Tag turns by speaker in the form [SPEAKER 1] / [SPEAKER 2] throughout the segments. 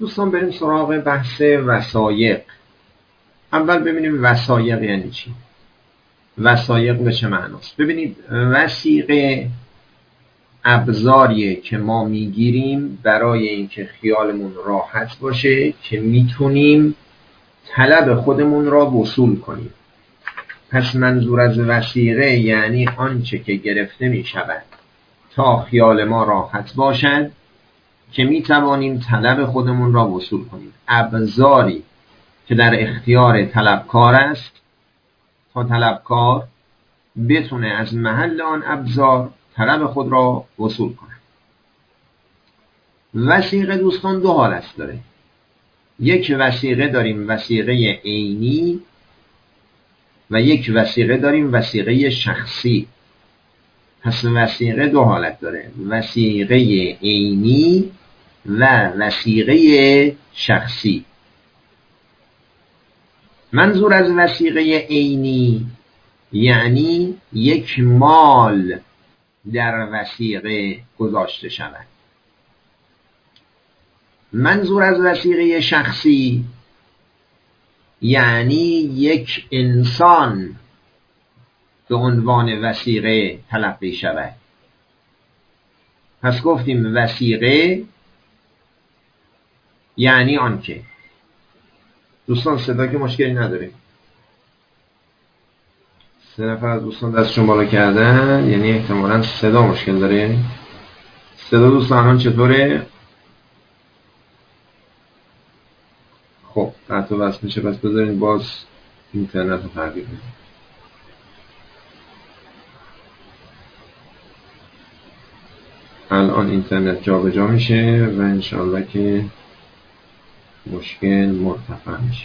[SPEAKER 1] دوستان بریم سراغ بحث وثایق. اول ببینیم وثایق یعنی چی؟ وثایق به چه معناست؟ ببینید، وثیقه ابزاریه که ما میگیریم برای اینکه خیالمون راحت باشه که میتونیم طلب خودمون را وصول کنیم. پس منظور از وثیقه یعنی آنچه که گرفته میشود تا خیال ما راحت باشد که میتوانیم طلب خودمون را وصول کنیم. ابزاری که در اختیار طلبکار است تا طلبکار بتونه از محل آن ابزار طلب خود را وصول کنه. وثیقه دوستان دو حالت داره. یک وثیقه داریم وثیقه عینی و یک وثیقه داریم وثیقه شخصی. پس وثیقه دو حالت داره، وثیقه عینی و وثیقه شخصی. منظور از وثیقه عینی یعنی یک مال در وثیقه گذاشته شود. منظور از وثیقه شخصی یعنی یک انسان به عنوان وثیقه تلقی شود. پس گفتیم وثیقه یعنی آنکه، دوستان صدا که مشکلی نداریم، سه نفر از دوستان دستشون بالا کردن یعنی احتمالاً صدا مشکل داره. صدا دوستان الان چطوره؟ خب قطع و وصل میشه، پس بذارین باز اینترنت رو تغییر بدیم. الان اینترنت جا به جا میشه و انشالله که مشکل مرتفع میشه.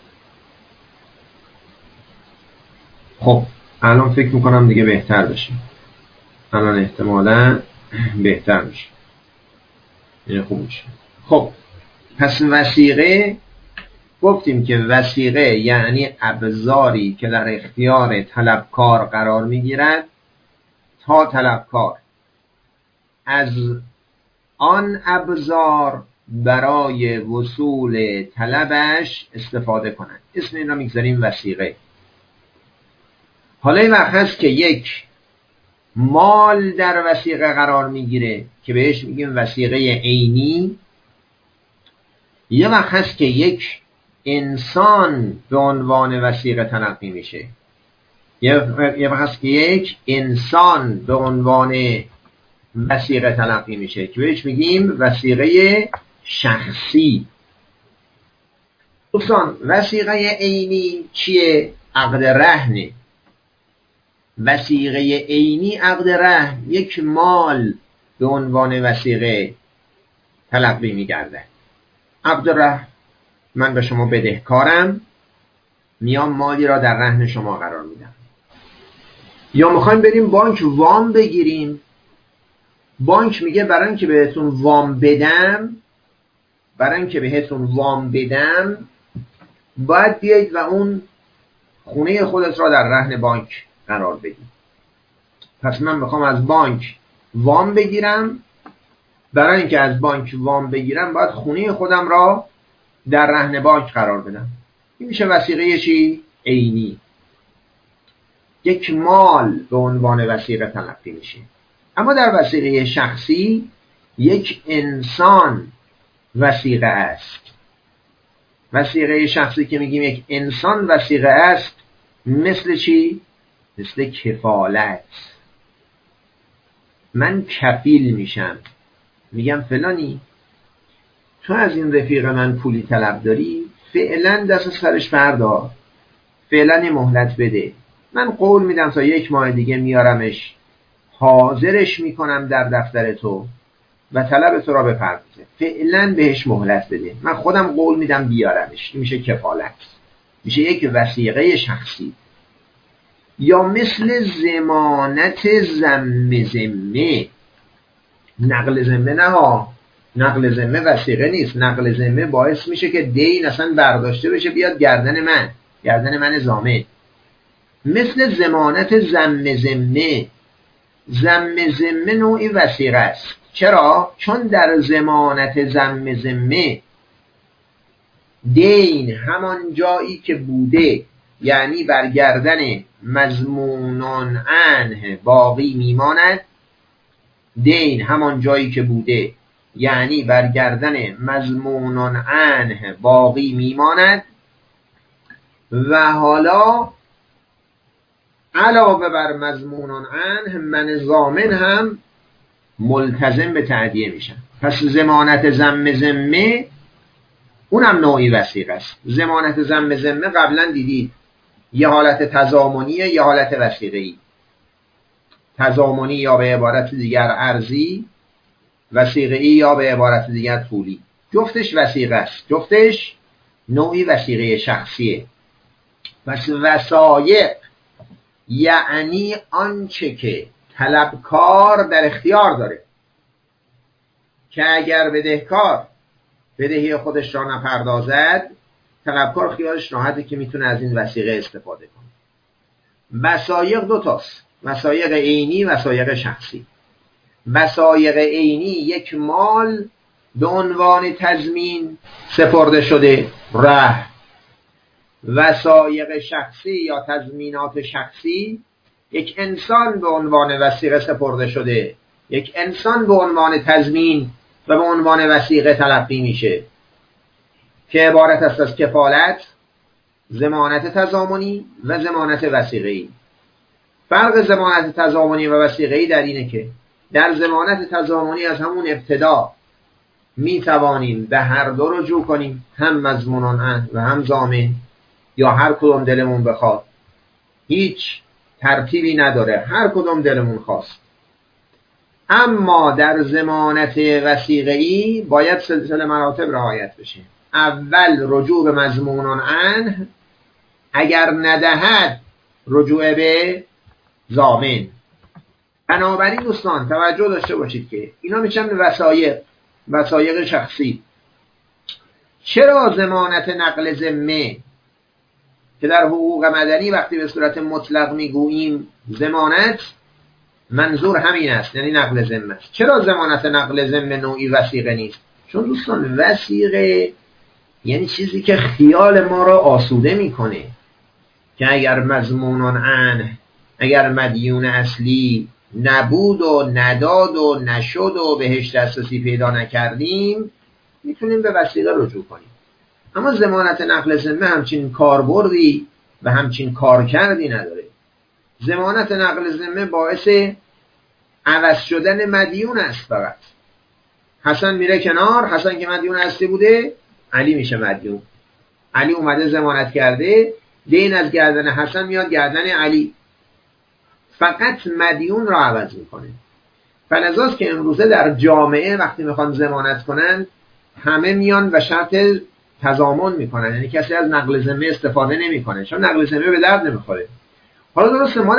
[SPEAKER 1] خب الان فکر میکنم دیگه بهتر بشه. الان احتمالا بهتر میشه، یعنی خوب میشه. خب پس وثیقه گفتیم که وثیقه یعنی ابزاری که در اختیار طلبکار قرار میگیرد تا طلبکار از آن ابزار برای وصول طلبش استفاده کنند. اسم این را میگذاریم وثیقه. حالا این وقت هست که یک مال در وثیقه قرار میگیره که بهش میگیم وثیقه عینی. یه وقت هست که یک انسان به عنوان وثیقه تلقی میشه. یه وقت هست که یک انسان به عنوان وثیقه تلقی میشه که بهش میگیم وثیقه شخصی. دوستان وثیقه عینی چیه؟ عقد رهنه. وثیقه عینی عقد رهن، یک مال به عنوان وثیقه تلقی میگرده. عقد رهن، من به شما بدهکارم، میام مالی را در رهن شما قرار میدم. یا میخوایم بریم بانک وام بگیریم، بانک میگه برای اینکه بهتون وام بدم باید بیایید و اون خونه خودت را در رهن بانک قرار بدید. پس من میخوام از بانک وام بگیرم، برای اینکه از بانک وام بگیرم باید خونه خودم را در رهن بانک قرار بدم. این میشه وثیقه چی؟ عینی. یک مال به عنوان وثیقه تلقی میشه. اما در وثیقه شخصی یک انسان وثیقه است. وثیقه شخصی که میگیم یک انسان وثیقه است، مثل چی؟ مثل کفالت. من کفیل میشم، میگم فلانی تو از این رفیق من پولی طلب داری، فعلا دست سرش بردار، فعلا مهلت بده، من قول میدم تا 1 ماه دیگه میارمش، حاضرش میکنم در دفتر تو و طلب تو را بپردازه، فعلا بهش مهلت بده، من خودم قول میدم بیارمش. میشه کفالت، میشه یک وثیقه شخصی. یا مثل ضمانت ذمه. نقل ذمه نه ها، نقل ذمه وثیقه نیست. نقل ذمه باعث میشه که دین اصلا برداشته بشه بیاد گردن من ضامن. مثل ضمانت ذمه. ذمه نوعی وثیقه است. چرا؟ چون در ضمانت ذمه دین همان جایی که بوده یعنی برگردن مضمونان عنه باقی میماند. دین همان جایی که بوده یعنی برگردن مضمونان عنه باقی میماند. و حالا علاوه بر مضمونان عنه من ضامن هم ملتزم به تأدیه میشن. پس ضمانت ضم ذمه اونم نوعی وثیقه است. ضمانت ضم ذمه قبلا دیدید یه حالت تضامنیه، یه حالت وثیقه‌ای. تضامنی یا به عبارت دیگر ارضی، وثیقه‌ای یا به عبارت دیگر طولی. جفتش وثیقه است، جفتش نوعی وثیقه شخصیه. پس وثایق یعنی آنچه که طلبکار در اختیار داره که اگر بدهکار بدهی خودش را نپردازد، طلبکار خیالش راحته که میتونه از این وثیقه استفاده کنه. وثایق دو تاست، وثایق عینی، وثایق شخصی. وثایق عینی یک مال به عنوان تضمین سپرده شده رهن. وثایق شخصی یا تضمینات شخصی یک انسان به عنوان وثیقه سپرده شده، یک انسان به عنوان تضمین و به عنوان وثیقه تلقی میشه که عبارت است از کفالت، ضمانت تضامنی و ضمانت وثیقه‌ای. فرق ضمانت تضامنی و وثیقه‌ای در اینه که در ضمانت تضامنی از همون ابتدا می توانیم به هر دو رجوع کنیم، هم مضمونان عنه و هم ضامن، یا هر کدوم دلمون بخواد. هیچ ترتیبی نداره، هر کدوم دلمون خواست. اما در ضمانت وثیقه‌ای باید سلسله مراتب رعایت بشه. اول رجوع به مضمونان عنه، اگر ندهد رجوع به ضامن. بنابراین دوستان توجه داشته باشید که اینا میشن وثایق شخصی. چرا ضمانت نقل ذمه که در حقوق مدنی وقتی به صورت مطلق میگوییم ضمانت، منظور همین است، یعنی نقل ذمه است. چرا ضمانت نقل ذمه نوعی وثیقه نیست؟ چون دوستان وثیقه یعنی چیزی که خیال ما را آسوده میکنه که اگر مضمونان عنه، اگر مدیون اصلی نبود و نداد و نشد و بهش دسترسی پیدا نکردیم، میتونیم به وثیقه رجوع کنیم. اما ضمانت نقل ذمه همچین کاربردی و همچین کارکردی نداره. ضمانت نقل ذمه باعث عوض شدن مدیون است. فقط حسن میره کنار، حسن که مدیون اصلی بوده علی میشه مدیون. علی اومده ضمانت کرده، دین از گردن حسن میاد گردن علی، فقط مدیون را عوض میکنه. فلذاست که امروزه در جامعه وقتی میخوان ضمانت کنن همه میان و شرط تضامن میکنن، یعنی کسی از نقل ذمه استفاده نمیکنه چون نقل ذمه به درد نمیخوره. حالا درسته ما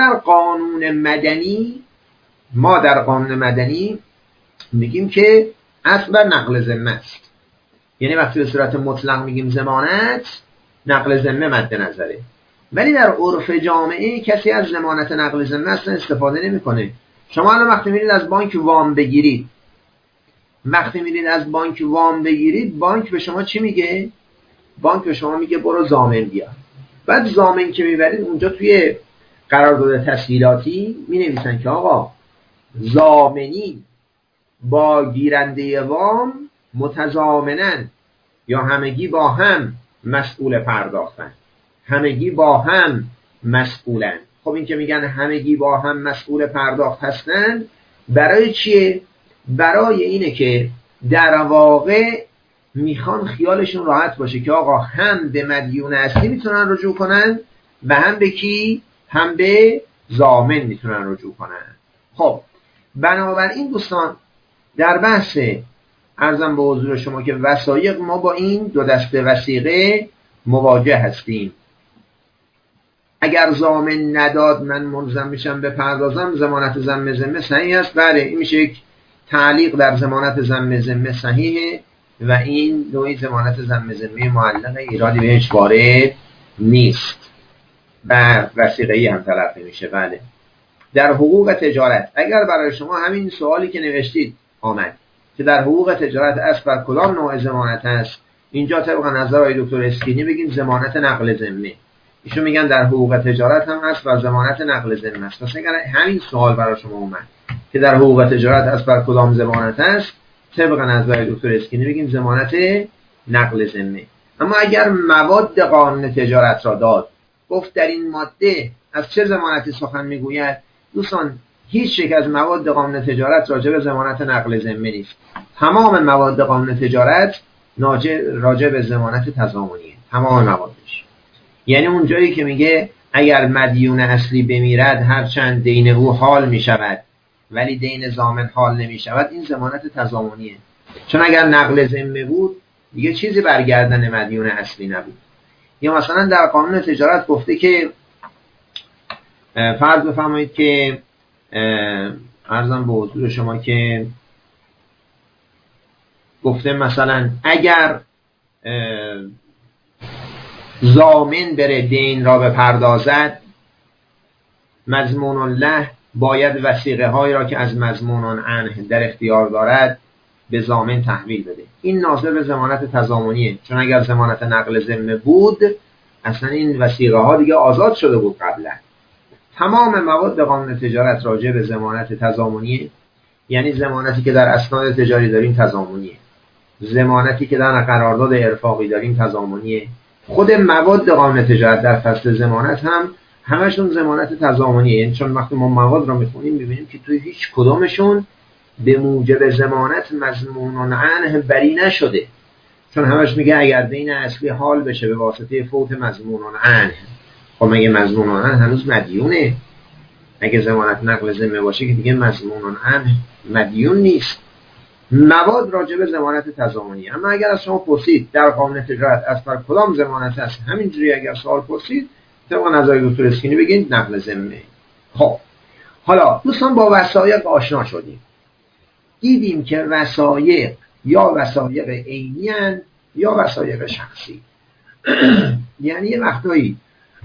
[SPEAKER 1] در قانون مدنی میگیم که اصل بر نقل ذمه است، یعنی وقتی به صورت مطلق میگیم ضمانت، نقل ذمه مد نظره. ولی در عرف جامعه کسی از ضمانت نقل ذمه اصلا استفاده نمیکنه. شما الان وقتی میرید از بانک وام بگیرید، بانک به شما چی میگه؟ بانک به شما میگه برو ضامن بیار. بعد ضامن که میبرید اونجا توی قرارداد تسهیلاتی مینویسن که آقا ضامنین با گیرنده وام متضامنن یا همگی با هم مسئول پرداختن، همگی با هم مسئولن. خب این که میگن همگی با هم مسئول پرداخت هستن برای چیه؟ برای اینه که در واقع میخوان خیالشون راحت باشه که آقا هم به مدیون اصلی میتونن رجوع کنن و هم به کی؟ هم به ضامن میتونن رجوع کنن. خب بنابراین دوستان در بحث عرضم به حضور شما که وثایق ما با این دو دسته وثیقه مواجه هستیم. اگر ضامن نداد من ملزم میشم به پردازم، ضمانت ضم ذمه صحیح است. بله این میشه یک تعلیق در ضمانت ضم ذمه صحیحه و این نوعی ضمانت ضم ذمه معلقه، ایرادی بهش وارد نیست و وثیقه‌ای هم تلقی میشه. بله در حقوق تجارت اگر برای شما همین سوالی که نوشتید آمد که در حقوق تجارت اصل بر کدام نوع ضمانت است، اینجا طبق نظر آقای دکتر اسکینی بگیم ضمانت نقل ذمه. ایشون میگن در حقوق تجارت هم هست و ضمانت نقل ذمه است. مثلا اگر همین سوال برای شما اومد که در حقوق تجارت هست بر کدام ضمانت است، طبق نظر دکتر اسکینی بگیم ضمانت نقل ذمه. اما اگر مواد قانون تجارت را داد، گفت در این ماده از چه ضمانتی سخن میگوید؟ دوستان هیچ یک از مواد قانون تجارت راجع به ضمانت نقل ذمه نیست. تمام مواد قانون تجارت راجع به ضمانت تضامنیه، تمام موادش. یعنی اون جایی که میگه اگر مدیون اصلی بمیرد هرچند دین او حال میشود ولی دین ضامن حال نمیشود، این ضمانت تضامنیه. چون اگر نقل ذمه بود دیگه چیزی برگردن مدیون اصلی نبود. یا مثلا در قانون تجارت گفته که فرض بفرمایید که عرضم به حضور شما که گفته مثلا اگر ضامن بره دین را بپردازد، مضمون الله باید وثیقه هایی را که از مضمون عنه در اختیار دارد به ضامن تحویل بده. این ناظر به ضمانت تضامنیه، چون اگر ضمانت نقل ذمه بود اصلا این وثیقه ها دیگه آزاد شده بود قبلا. تمام مواد قانون تجارت راجع به ضمانت تضامنیه، یعنی ضمانتی که در اسناد تجاری داریم تضامنیه، ضمانتی که در قرارداد ارفاقی داریم تضامنیه. خود مواد قانون تجارت در فصل ضمانت هم همشون ضمانت تضامنیه. یعنی چون وقتی ما مواد را میخونیم ببینیم که توی هیچ کدومشون به موجب ضمانت مضمون عنه بری نشده، چون همش میگه اگر دین اصلی حال بشه به واسطه فوت مضمون عنه. خب مگه مضمون عنه هنوز مدیونه؟ اگه ضمانت نقل ذمه باشه که دیگه مضمون عنه مدیون نیست. مواد راجع به ضمانت تضامنی. اما اگر از شما پرسید در قانون تجارت از بر کدام ضمانت هست، همینجوری اگر سوال پرسید طبق نظر دکتر اسکینی بگید نقل ذمه. خب حالا دوستان با وثایق آشنا شدیم، دیدیم که وثایق یا وثایق عینی هستند یا وثایق شخصی. یعنی یه وقتایی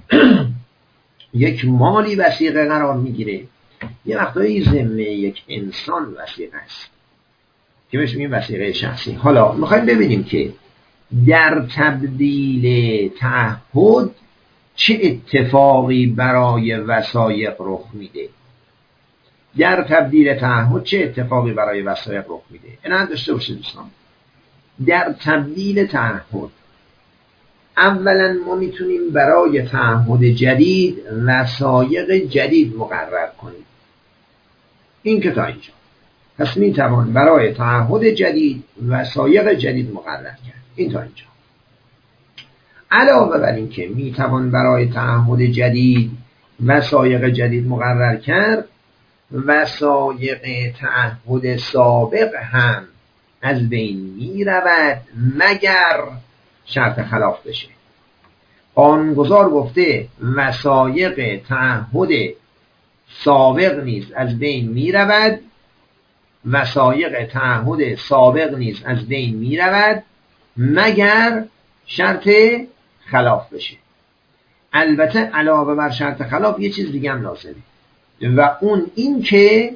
[SPEAKER 1] یک مالی وثیقه قرار میگیره، یه وقتایی ذمه یک انسان وثیقه است که بهش میگیم وثیقه شخصی. حالا میخوایم ببینیم که در تبدیل تعهد چه اتفاقی برای وثایق رخ میده. در تبدیل تعهد چه اتفاقی برای وثایق رخ میده؟ اینا داشته باشید دوستان. در تبدیل تعهد اولا ما میتونیم برای تعهد جدید وثایق جدید مقرر کنیم. این که تا اینجا. پس میتوان برای تعهد جدید وثایق جدید مقرر کرد. این تا اینجا. علاوه بر این که میتوان برای تعهد جدید وثایق جدید مقرر کرد، وثایق تعهد سابق هم از بین می رود مگر شرط خلاف بشه. قانونگذار گفته وثایق تعهد سابق نیز از بین می رود، وثایق تعهد سابق نیز از بین می رود مگر شرط خلاف بشه. البته علاوه بر شرط خلاف یه چیز دیگه هم لازمه و اون این که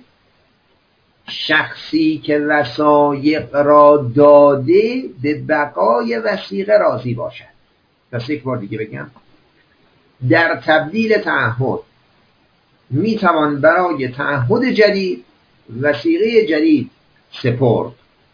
[SPEAKER 1] شخصی که وثایق را داده به بقای وثیقه راضی باشد. پس یک بار دیگه بگم، در تبدیل تعهد میتوان برای تعهد جدید وثیقه جدید سپرد.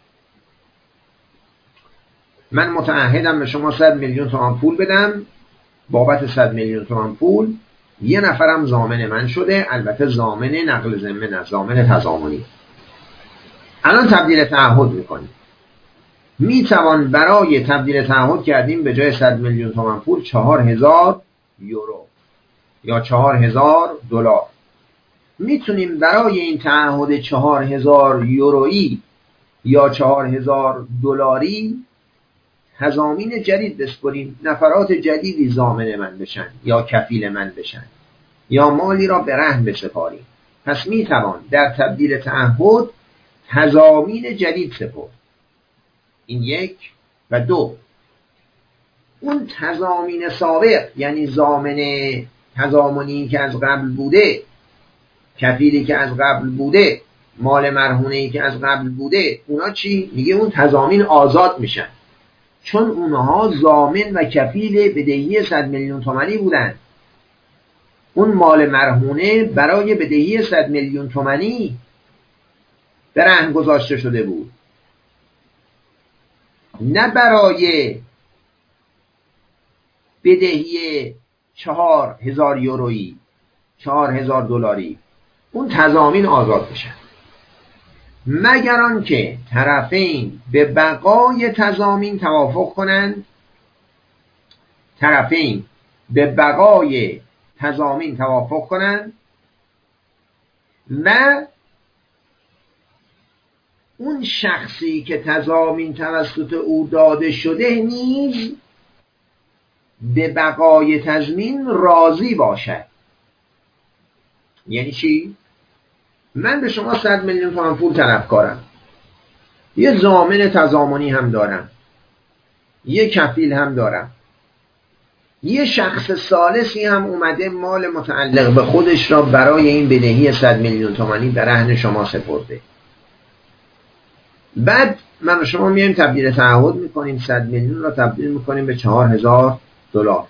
[SPEAKER 1] من متعهدم به شما 100 میلیون تومان پول بدم، بابت 100 میلیون تومان پول یه نفرم ضامن من شده، البته ضامن نقل ذمه نه، ضامن تضامنی. الان تبدیل تعهد میکنیم. میتوان برای تبدیل تعهد کردیم به جای 100 میلیون تومان پول 4000 یورو یا 4000 دلار. میتونیم برای این تعهد 4000 یورویی یا 4000 دلاری تضامین جدید بسپریم، نفرات جدیدی ضامن من بشن یا کفیل من بشن یا مالی را به رهن بسپاریم. پس میتوان در تبدیل تعهد تضامین جدید سپرد. این یک. و دو، اون تضامین سابق یعنی ضامن تضامنی که از قبل بوده، کفیلی که از قبل بوده، مال مرهونه‌ای که از قبل بوده، اونا چی؟ میگه اون تضامین آزاد میشن. چون اونها ضامن و کفیل بدهی 100 میلیون تومانی بودن. اون مال مرهونه برای بدهی 100 میلیون تومانی به رهن گذاشته شده بود، نه برای بدهی 4000 یورویی، 4000 دلاری. اون تضامین آزاد بشن، مگر آنکه طرفین به بقای تضامین توافق کنند. طرفین به بقای تضامین توافق کنند و اون شخصی که تضامین توسط او داده شده نیز به بقای تضمین راضی باشد. یعنی چی؟ من به شما 100 میلیون تومان پول طلبکارم، یه ضامن تضامنی هم دارم، یه کفیل هم دارم، یه شخص ثالثی هم اومده مال متعلق به خودش را برای این بدهی 100 میلیون تومانی به رهن شما سپرده. بعد من و شما میایم تبدیل تعهد میکنیم، 100 میلیون را تبدیل میکنیم به 4000 دلار.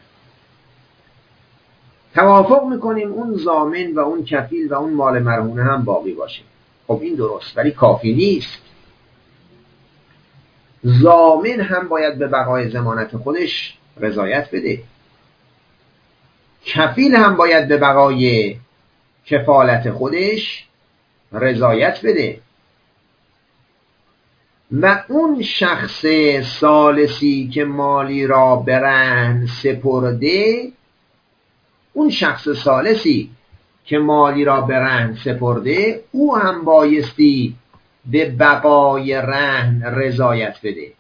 [SPEAKER 1] توافق میکنیم اون ضامن و اون کفیل و اون مال مرهونه هم باقی باشه. خب این درست، ولی کافی نیست. ضامن هم باید به بقای ضمانت خودش رضایت بده، کفیل هم باید به بقای کفالت خودش رضایت بده و اون شخص ثالثی که مالی را به رهن سپرده، اون شخص ثالثی که مالی را به رهن سپرده، او هم بایستی به بقای رهن رضایت بده.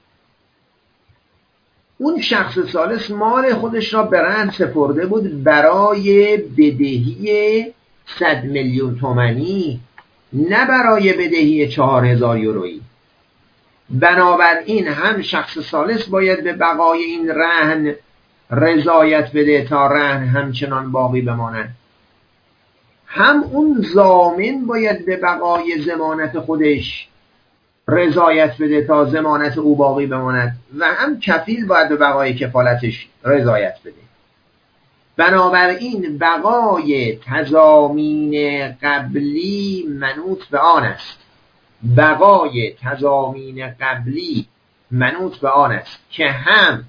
[SPEAKER 1] اون شخص ثالث مال خودش را به رهن سپرده بود برای بدهی 100 میلیون تومانی، نه برای بدهی 4000 یورویی. بنابراین هم شخص ثالث باید به بقای این رهن رضایت بده تا رهن همچنان باقی بماند، هم اون ضامن باید به بقای ضمانت خودش رضایت بده تا ضمانت او باقی بماند و هم کفیل باید به بقای کفالتش رضایت بده. بنابراین بقای تضامین قبلی منوط به آن است، بقای تضامین قبلی منوط به آن است که هم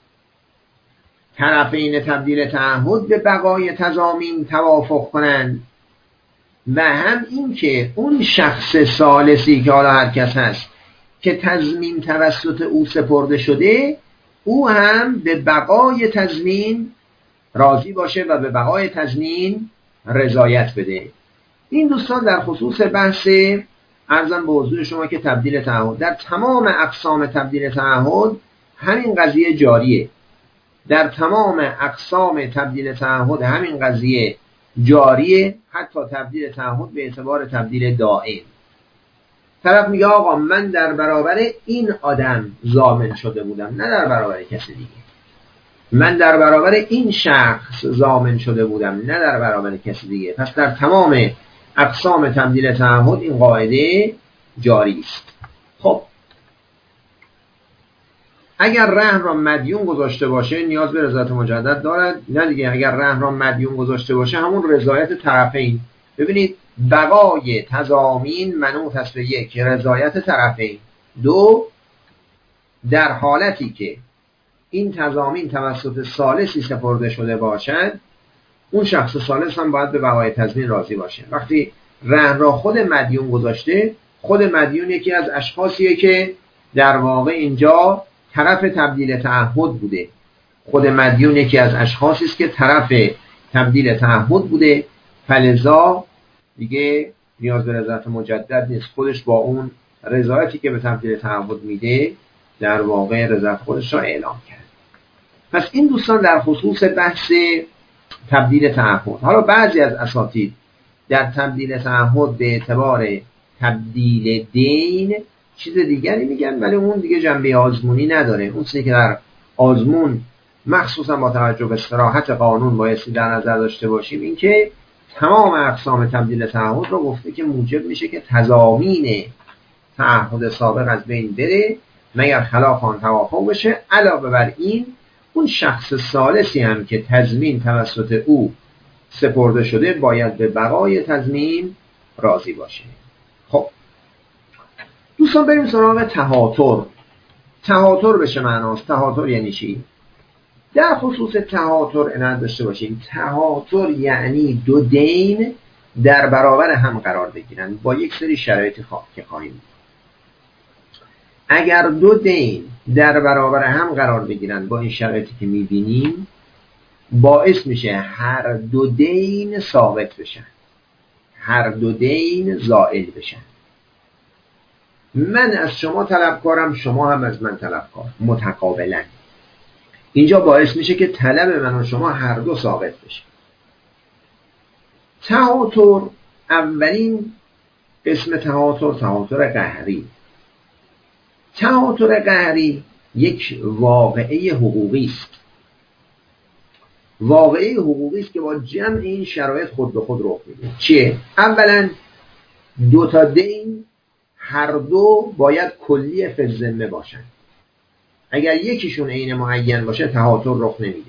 [SPEAKER 1] طرفین تبدیل تعهد به بقای تضامین توافق کنند و هم این که اون شخص ثالثی که حالا هر کس هست که تضمین توسط او سپرده شده، او هم به بقای تضمین راضی باشه و به بقای تضمین رضایت بده. این دوستان در خصوص بحث عرضم به حضور شما که تبدیل تعهد در تمام اقسام تبدیل تعهد همین قضیه جاریه. در تمام اقسام تبدیل تعهد همین قضیه جاریه، حتی تبدیل تعهد به اعتبار تبدیل دائم. طرف میگه آقا من در برابر این آدم ضامن شده بودم، نه در برابر کسی دیگه. من در برابر این شخص ضامن شده بودم، نه در برابر کسی دیگه. پس در تمام اقسام تبدیل تعهد این قاعده جاری است. خب اگر رهن را مدیون گذاشته باشه نیاز به رضایت مجدد دارد؟ نه دیگه. اگر رهن را مدیون گذاشته باشه همون رضایت طرفین. ببینید بقای تضامین منوط است به 1 رضایت طرفین، 2 در حالتی که این تضامین توسط ثالثی سپرده شده باشد، اون شخص ثالث هم باید به بقای تضمین راضی باشه. وقتی رهن را خود مدیون گذاشته، خود مدیون یکی از اشخاصیه که در واقع اینجا طرف تبدیل تعهد بوده. خود مدیون یکی از اشخاصی است که طرف تبدیل تعهد بوده، فلذا دیگه نیاز به رضایت مجدد نیست. خودش با اون رضایتی که به تبدیل تعهد میده در واقع رضایت خودش را اعلام کرد. پس این دوستان در خصوص بحث تبدیل تعهد. حالا بعضی از اساتید در تبدیل تعهد به اعتبار تبدیل دین چیز دیگری میگن، ولی اون دیگه جنبه آزمونی نداره. اون چیزی که در آزمون مخصوصا با توجه به صراحت قانون بایستی در نظر داشته باشیم این که تمام اقسام تبدیل تعهد رو گفته که موجب میشه که تضامین تعهد سابق از بین بره مگر خلاف آن توافق بشه. علاوه بر این اون شخص ثالثی هم که تضمین توسط او سپرده شده باید به بقای تضمین راضی باشه. خب دوستان بریم سراغ تهاتر. تهاتر به چه معناست؟ تهاتر یعنی چی؟ در خصوص تهاتر عنایت داشته باشیم. تهاتر یعنی دو دین در برابر هم قرار بگیرن با یک سری شرایط که خواهیم. اگر دو دین در برابر هم قرار بگیرن با این شرایطی که میبینیم، باعث میشه هر دو دین ثابت بشن، هر دو دین زائل بشن. من از شما طلبکارم، شما هم از من طلبکار، متقابلا. اینجا باعث میشه که طلب من و شما هر دو ثابت بشه. تهاتر، اولین اسم تهاتر تهاتر قهری. تهاتر قهری یک واقعه حقوقی است. واقعه حقوقی است که با جمع این شرایط خود به خود رخ میده. چیه؟ اولا دو تا دین هر دو باید کلی فی الذمه باشن. اگر یکیشون عین معین باشه تهاتر رخ نمیده.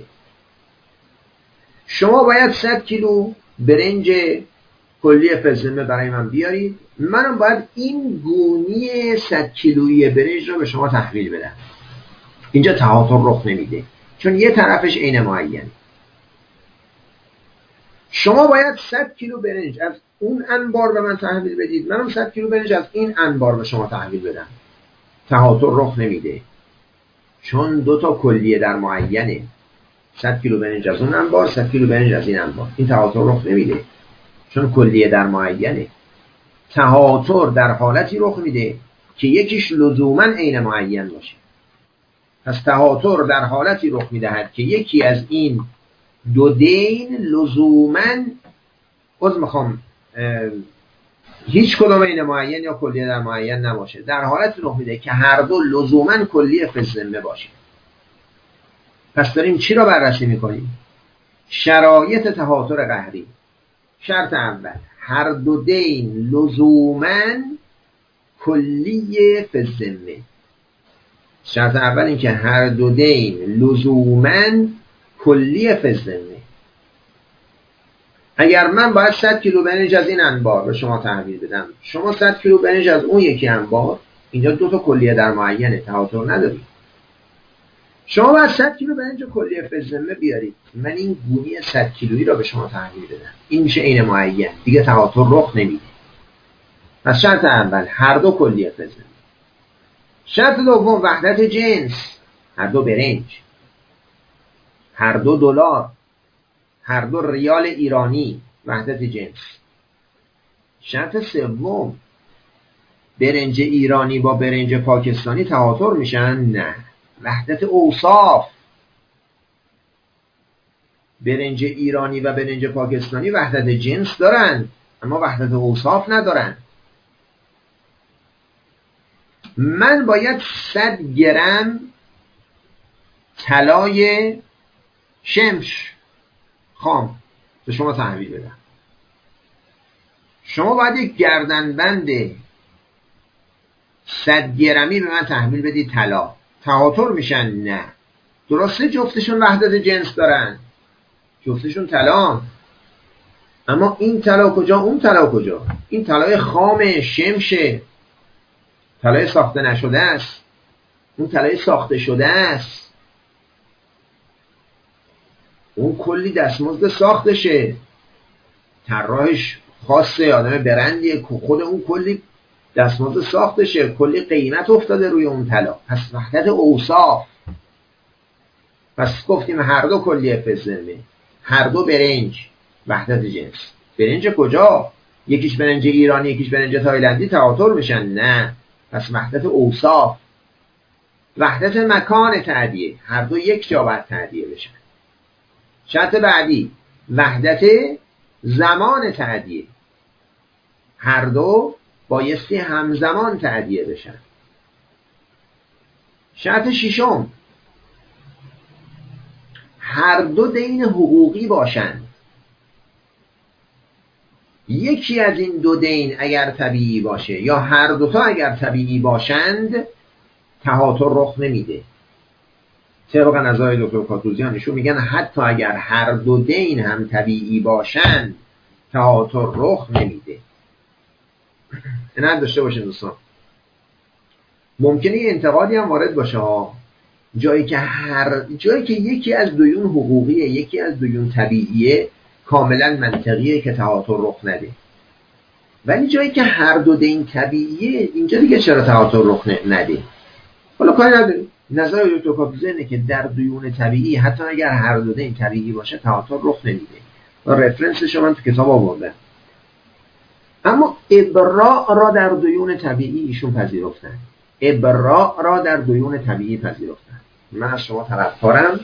[SPEAKER 1] شما باید 100 کیلو برنج کلی فی الذمه برای من بیارید، منم باید این گونی 100 کیلویی برنج رو به شما تحویل بدم. اینجا تهاتر رخ نمیده چون یه طرفش عین معین. شما باید 100 کیلو برنج از اون انبار به من تحویل بدید، منم 100 کیلو برنج از این انبار به شما تحویل بدم. تهاتر رخ نمیده چون دو تا کلیه در معینه. 100 کیلو برنج از اون انبار، 100 کیلو برنج از این انبار. این تهاتر رخ نمیده چون کلیه در معینه. تهاتر در حالتی رخ میده که یکیش لزوما عین معین باشه. پس تهاتر در حالتی رخ میدهد که یکی از این دو دین لزوما هیچ کدام عین معین یا کلیه در معین نباشه. در حالتی رخ میده که هر دو لزوما کلیه فی الذمه باشه. پس داریم چی را بررسی میکنیم؟ شرایط تهاتر قهری. شرط اول، هر دو دین لزوما کلیه فی الذمه. شرط اول این که هر دو دین لزوما کلیه فی الذمه. اگر من باید 100 کیلو برنج از این انبار به شما تحویل بدم، شما 100 کیلو برنج از اون یکی انبار، اینجا دو تا کلیه در معینه، تهاتر نداری. شما باید 100 کیلو برنج کلیه فی الذمه بیارید، من این گونی 100 کیلویی را به شما تحویل بدم، این میشه عین معین، دیگه تهاتر رخ نمیده. پس شرط اول هر دو کلیه فی الذمه. شرط دوم وحدت جنس. هر دو برنج، هر دو دلار، هر دو ریال ایرانی، وحدت جنس. شرط سوم برنج ایرانی با برنج پاکستانی تهاتر میشن؟ نه. وحدت اوصاف. برنج ایرانی و برنج پاکستانی وحدت جنس دارن اما وحدت اوصاف ندارن. من باید 100 گرم طلای شمش خام به شما تحویل بدم. شما باید یک گردنبند 100 گرمی به من تحویل بدید طلا. تهاتر میشن؟ نه. درسته جفتشون وحدت جنس دارن، جفتشون طلا، اما این طلا کجا اون طلا کجا؟ این طلای خام شمشه، طلای ساخته نشده است، اون طلای ساخته شده است. اون کلی دستمزد ساختشه، طراحش خاصه، آدم برندیه، خود اون کلی دستمزد ساختشه، کلی قیمت افتاده روی اون طلا. پس وحدت اوصاف. پس گفتیم هر دو کلیه فی الذمه، هر دو برنج، وحدت جنس. برنج کجا؟ یکیش برنج ایرانی یکیش برنج تایلندی، تهاتر میشن؟ نه. پس وحدت اوصاف. وحدت مکان تأدیه، هر دو یک جا باید تأدیه بشن. شرط بعدی وحدت زمان تأدیه، هر دو بایستی همزمان تأدیه بشن. شرط ششم هر دو دین حقوقی باشند. یکی از این دو دین اگر طبیعی باشه یا هر دوتا اگر طبیعی باشند، تهاتر رخ نمیده. طبق نظر دکتر کاتوزیان ایشون میگن حتی اگر هر دو دین هم طبیعی باشن تهاتر رخ نمیده. اینا داشته باشین دوستان. ممکنه یه انتقادی هم وارد باشه ها، جایی که یکی از دویون حقوقیه یکی از دویون طبیعیه کاملا منطقیه که تهاتر رخ نده، ولی جایی که هر دو دین طبیعیه اینجا دیگه چرا تهاتر رخ نده؟ حالا کاری نداریم. نظر دکتر کاتوزیان اینه که در دویون طبیعی حتی اگر هر دو دین طبیعی باشه تهاتر رخ نمیده و رفرنسش من تو کتاب آوردم. اما ابراء را در دویون طبیعی ایشون پذیرفتن. ابراء را در دویون طبیعی پذیرفتن. من از شما طلبکارم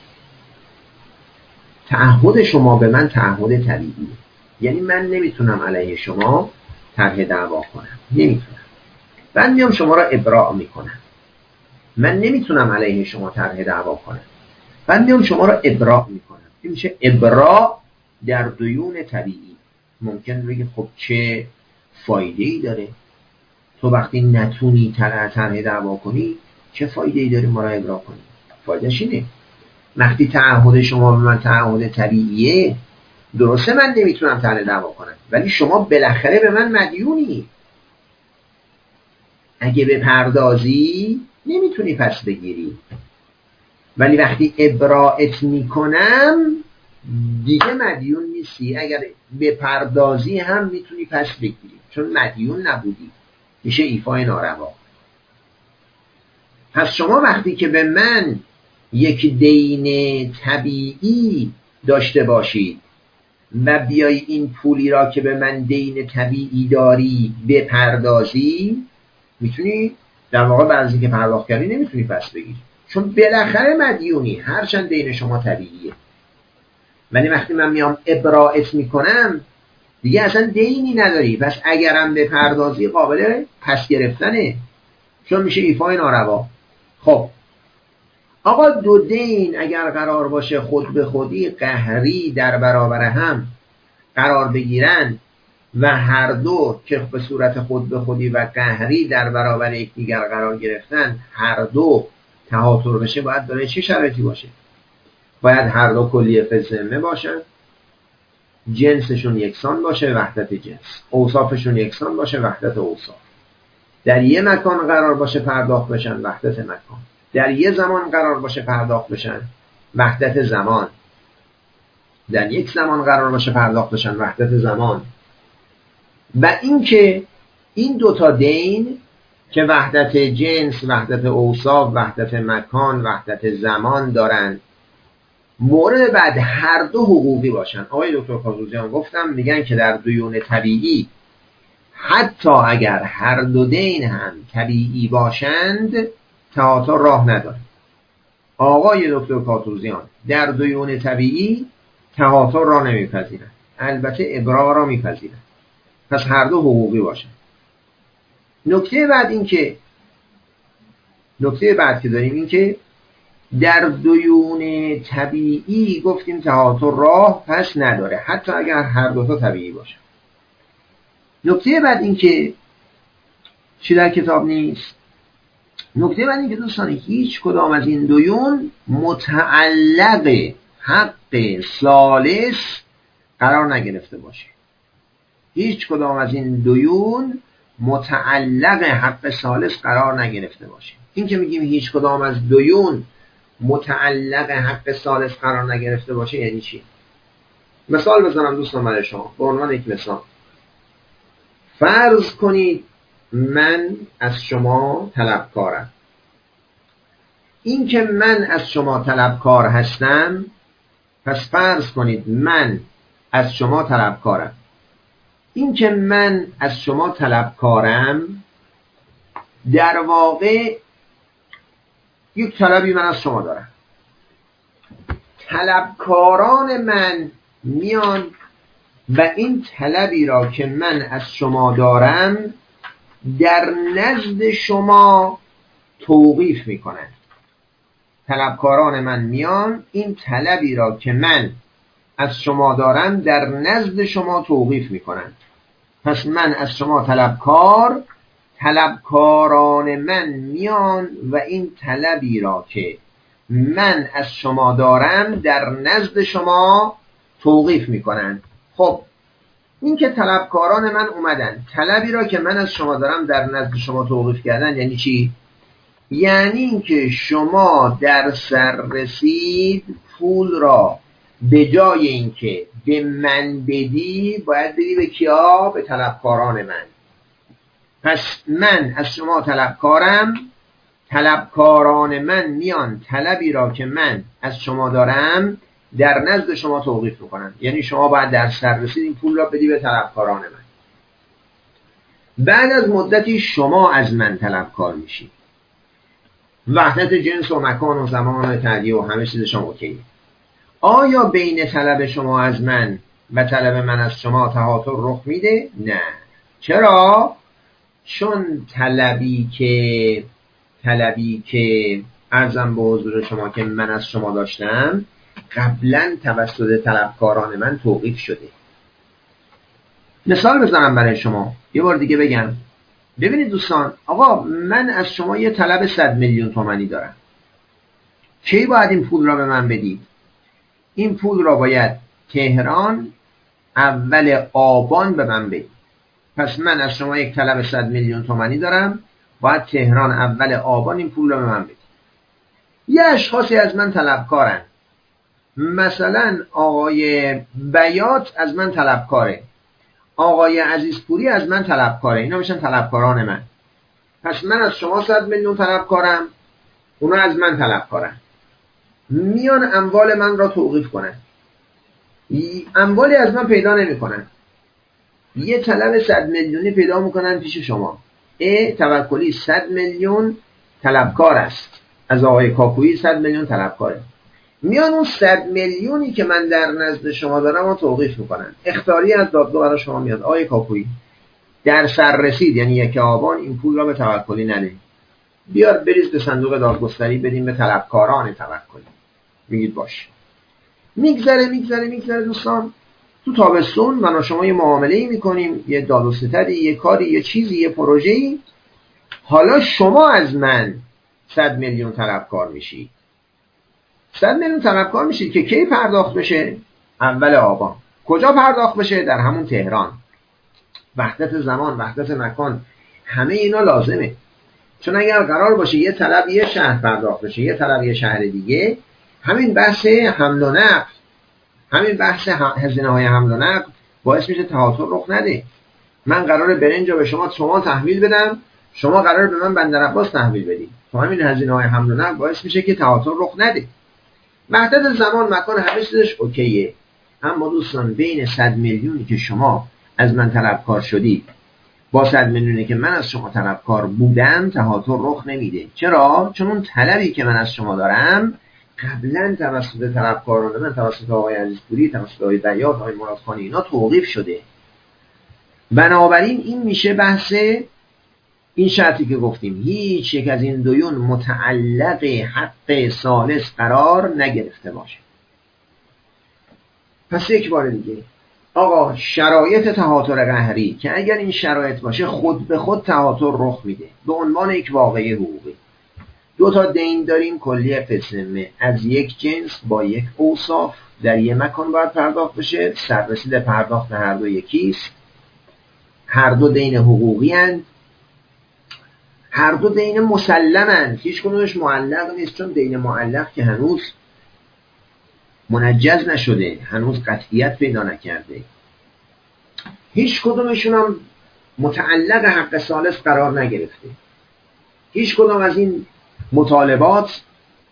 [SPEAKER 1] تعهد شما به من تعهد طبیعیه، یعنی من نمیتونم علیه شما طرح دعوا کنم، نمیتونم. من میام شما را ابراء میکنم. من نمیتونم علیه شما طرح دعوا کنم. من میام شما را ابراء میکنم. این میشه ابراء در دویون طبیعی. ممکن بگی خب چه فایده‌ای داره؟ تو وقتی نتونی طرح دعوا کنی چه فایده‌ای داره ما را ابراء کنی؟ فایده‌اش اینه وقتی تعهد شما به من تعهد طبیعیه، درسته من نمیتونم طرح دعوا کنم ولی شما بالاخره به من مدیونی. اگه به پردازی نمیتونی پس بگیری، ولی وقتی ابراءت میکنم دیگه مدیون نیستی. اگر به پردازی هم میتونی پس بگیری چون مدیون نبودی، میشه ایفای ناروا. پس شما وقتی که به من یک دین طبیعی داشته باشید و بیای این پولی را که به من دین طبیعی داری بپردازی، میتونی در واقع بعضی که پرداخت کردی نمیتونی پس بگیری چون بالاخره مدیونی هرچند دین شما طبیعیه. ولی وقتی من میام ابراءت میکنم دیگه اصلا دینی نداری، پس اگرم به پردازی قابل پس گرفتنه چون میشه ایفای ناروا. خب آقا دو دین اگر قرار باشه خود به خودی قهری در برابر هم قرار بگیرن و هر دو که به صورت خود به خودی و قهری در برابر یکدیگر قرار گرفتن هر دو تهاتر بشه، باید داره چه شرایطی باشه؟ باید هر دو کلیه فی الذمه باشن، جنسشون یکسان باشه وحدت جنس، اوصافشون یکسان باشه وحدت اوصاف، در یه مکان قرار باشه پرداخت بشن وحدت مکان، در یه زمان قرار باشه پرداخت بشن وحدت زمان، در یک زمان قرار باشه پرداخت بشن وحدت زمان. و اینکه این دوتا دین که وحدت جنس، وحدت اوصاف، وحدت مکان، وحدت زمان دارن مورد بعد هر دو حقوقی باشن. آقای دکتر کاتوزیان گفتم میگن که در دیون طبیعی حتی اگر هر دو دین هم طبیعی باشند تهاتر راه نداره. آقای دکتر کاتوزیان در دیون طبیعی تهاتر راه نمیپذیرن، البته ابراء را میپذیرن. پس هر دو حقوقی باشن. نکته بعد که داریم این که در دیون طبیعی گفتیم تهاتر راه پس نداره حتی اگر هر دو تا طبیعی باشه. نکته بعد این که چی در کتاب نیست؟ نکته بعد این که دوستان هیچ کدام از این دیون متعلق حق ثالث قرار نگرفته باشه. هیچ کدام از این دیون متعلق حق ثالث قرار نگرفته باشه. این که میگیم هیچ کدام از دیون متعلق حق ثالث قرار نگرفته باشه یعنی چی؟ مثال بزنم دوستان برای شما به عنوان یک مثال. فرض کنید من از شما طلبکارم. این که من از شما طلبکار هستم، پس فرض کنید من از شما طلبکارم. این که من از شما طلبکارم در واقع یک طلبی من از شما دارم. طلبکاران من میان و این طلبی را که من از شما دارم در نزد شما توقیف میکنن. طلبکاران من میان این طلبی را که من از شما دارم در نزد شما توقیف میکنن. پس من از شما طلبکار طلبکاران من میان و این طلبی را که من از شما دارم در نزد شما توقیف میکنند. خب این که طلبکاران من اومدن طلبی را که من از شما دارم در نزد شما توقیف کردن یعنی چی؟ یعنی اینکه شما در سر رسید پول را به جای اینکه به من بدی باید بدی به کیا؟ به طلبکاران من. پس من از شما طلبکارم، طلبکاران من میان طلبی را که من از شما دارم در نزد شما توقیف میکنن. یعنی شما باید در سر رسید این پول را بدی به طلبکاران من. بعد از مدتی شما از من طلبکار میشید. وحدت جنس و مکان و زمان و تعدیه و همه چیز شما اوکیه. آیا بین طلب شما از من و طلب من از شما تهاتر رخ میده؟ نه. چرا؟ چون طلبی که عرضم به حضور شما که من از شما داشتم قبلا توسط طلبکاران من توقیف شده. مثال بزنم برای شما، یه بار دیگه بگم. ببینید دوستان، آقا من از شما یه طلب 100 میلیون تومانی دارم. کی باید این پول را به من بدید؟ این پول را باید تهران اول آبان به من بدید. پس من از شما یک طلب 100 میلیون تومانی دارم، باید تهران اول آبان این پول را به من بدید. یه اشخاصی از من طلبکارن، مثلا آقای بیات از من طلبکاره، آقای عزیزپوری از من طلبکاره، اینا میشن طلبکاران من. پس من از شما 100 میلیون طلبکارم، اونا از من طلبکارن. میان اموال من را توقیف کنن، اموالی از من پیدا نمی کنن، یه طلب 100 میلیونی پیدا میکنن پیش شما. توکلی 100 میلیون طلبکار است، از آقای کاکویی 100 میلیون طلبکاره. میان اون 100 میلیونی که من در نزد شما دارم رو توقیف میکنن. اخطاری از دادگاه برای شما میاد، آقای کاکویی در سر رسید یعنی 1 آبان این پول را به توکلی نده، بیار بریز به صندوق دادگستری بدیم به طلبکاران توکلی. میگید باش. میگذره دوستان. تو تابستون من و شما یه معامله‌ای میکنیم، یه داد و ستدی، یه کاری، یه چیزی، یه پروژه‌ای. حالا شما از من 100 میلیون طلبکار میشی. 100 میلیون طلبکار میشید که کی پرداخت بشه؟ اول آبان. کجا پرداخت بشه؟ در همون تهران. وحدت زمان، وحدت مکان، همه اینا لازمه. چون اگر قرار باشه یه طلب یه شهر پرداخت بشه، یه طلب یه شهر دیگه، همین بحث حمل و نقل، همین بحث هزینه‌های حمل و نقل باعث میشه تهاتر رخ نده. من قراره برنج به شما تحویل بدم، شما قراره به من بندرعباس تحویل بدید. تو همین هزینه‌های حمل و نقل باعث میشه که تهاتر رخ نده. وحدت زمان، مکان، همه چیزش اوکیه. اما دوستان بین 100 میلیونی که شما از من طلبکار شدید با 100 میلیونی که من از شما طلبکار بودم تهاتر رخ نمیده. چرا؟ چون اون طلبی که من از شما دارم قبلا توسط طلبکاران من، توسط آقای عزیزپوری، توسط آقای بیات، آقای مرادخانی، اینا توقیف شده. بنابراین این میشه بحث این شرطی که گفتیم، هیچ یک از این دیون متعلق حق ثالث قرار نگرفته باشه. پس یک بار دیگه آقا، شرایط تهاتر قهری که اگر این شرایط باشه خود به خود تهاتر رخ میده به عنوان یک واقعه حقوقی. 2 تا دین داریم کلیه قسمه از یک جنس با یک اوصاف، در یک مکان باید پرداخت بشه، سررسید پرداخت هر دو یکیست، هر دو دین حقوقی هستند، هر دو دین مسلمند، هیچ کدومش معلق نیست، چون دین معلق که هنوز منجز نشده، هنوز قطعیت پیدا نکرده، هیچ کدومشون هم متعلق حق ثالث قرار نگرفته. هیچ کدوم از این مطالبات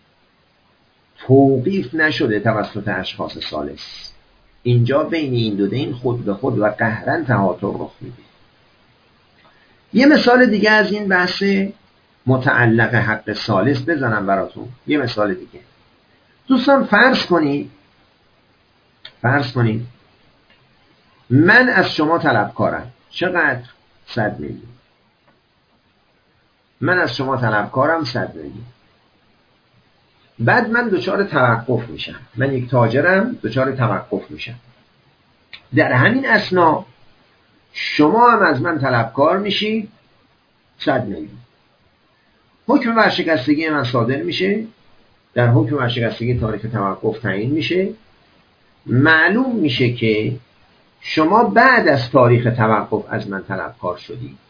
[SPEAKER 1] توقیف نشده توسط اشخاص ثالث. اینجا بین این دو دین خود به خود و قهرن تهاتر رخ میده. یه مثال دیگه از این بحث متعلق حق ثالث بزنم براتون. یه مثال دیگه دوستان، فرض کنید من از شما طلبکارم. چقدر؟ 100 میلیون. من از شما طلبکارم 100 میلیون. بعد من دچار توقف میشم، من یک تاجرم، دچار توقف میشم. در همین اثنا شما هم از من طلبکار میشید 100 میلیون. حکم ورشکستگی من صادر میشه، در حکم ورشکستگی تاریخ توقف تعیین میشه. معلوم میشه که شما بعد از تاریخ توقف از من طلبکار شدید.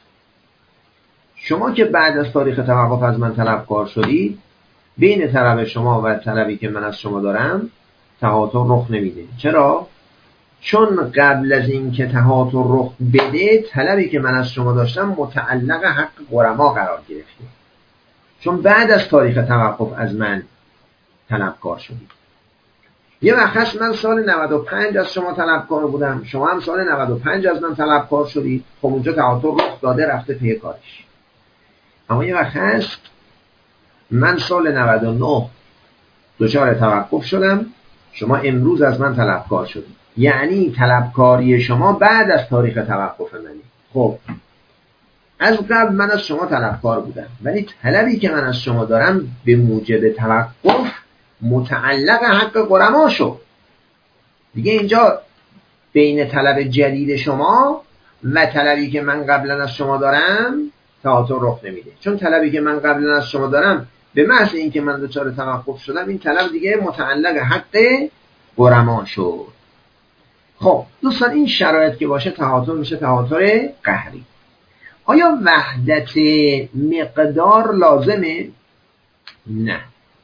[SPEAKER 1] شما که بعد از تاریخ توقف از من طلبکار شدید، بین طلب شما و طلبی که من از شما دارم تهاتر رخ نمیده. چرا؟ چون قبل از این که تهاتر رخ بده، طلبی که من از شما داشتم متعلق حق غرما قرار گرفته. چون بعد از تاریخ توقف از من طلبکار شدید. یه وقت هست من سال 95 از شما طلبکار بودم، شما هم سال 95 از من طلبکار شدید. خب اونجا تهاتر رخ داده، رفته پی کارش. اما یه وقت هست من سال 99 دچار توقف شدم، شما امروز از من طلبکار شدید. یعنی طلبکاری شما بعد از تاریخ توقف منی. خب از قبل من از شما طلبکار بودم، ولی طلبی که من از شما دارم به موجب توقف متعلق حق غرما شد. دیگه اینجا بین طلب جدید شما و طلبی که من قبلا از شما دارم تهاتر رخ نمیده. چون طلبی که من قبلا از شما دارم به محض اینکه من دچار توقف شدم، این طلب دیگه متعلق حق غرما شد. خب دوستان، این شرایط که باشه تهاتر میشه تهاتر قهری. آیا وحدت مقدار لازمه؟ نه.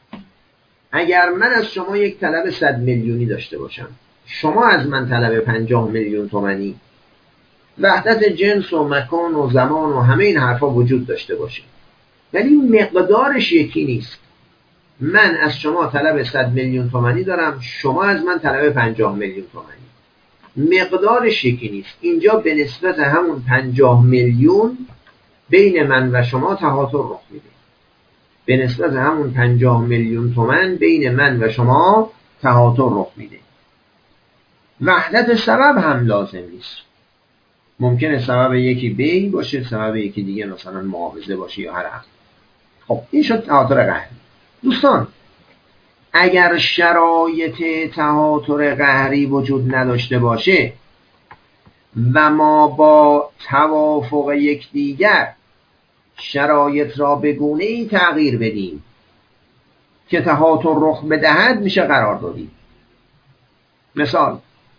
[SPEAKER 1] اگر من از شما یک طلب 100 میلیونی داشته باشم، شما از من طلب 50 میلیون تومانی، وحدت جنس و مکان و زمان و همه این حرفا وجود داشته باشه، ولی مقدارش یکی نیست. من از شما طلب 100 میلیون تومانی دارم، شما از من طلب 50 میلیون تومانی، مقدارش یکی نیست. اینجا به نسبت همون 50 میلیون بین من و شما تهاتر رخ میده. به نسبت همون 50 میلیون تومان بین من و شما تهاتر رخ میده. وحدت سبب هم لازم نیست. ممکنه سبب یکی بی باشه، سبب یکی دیگه مثلا معاوضه باشه یا هر حق. خب این شد تهاتر قهری. دوستان، اگر شرایط تهاتر قهری وجود نداشته باشه و ما با توافق یکدیگر شرایط را به گونه‌ای تغییر بدیم که تهاتر رخ بدهد، میشه قراردادی. مثال،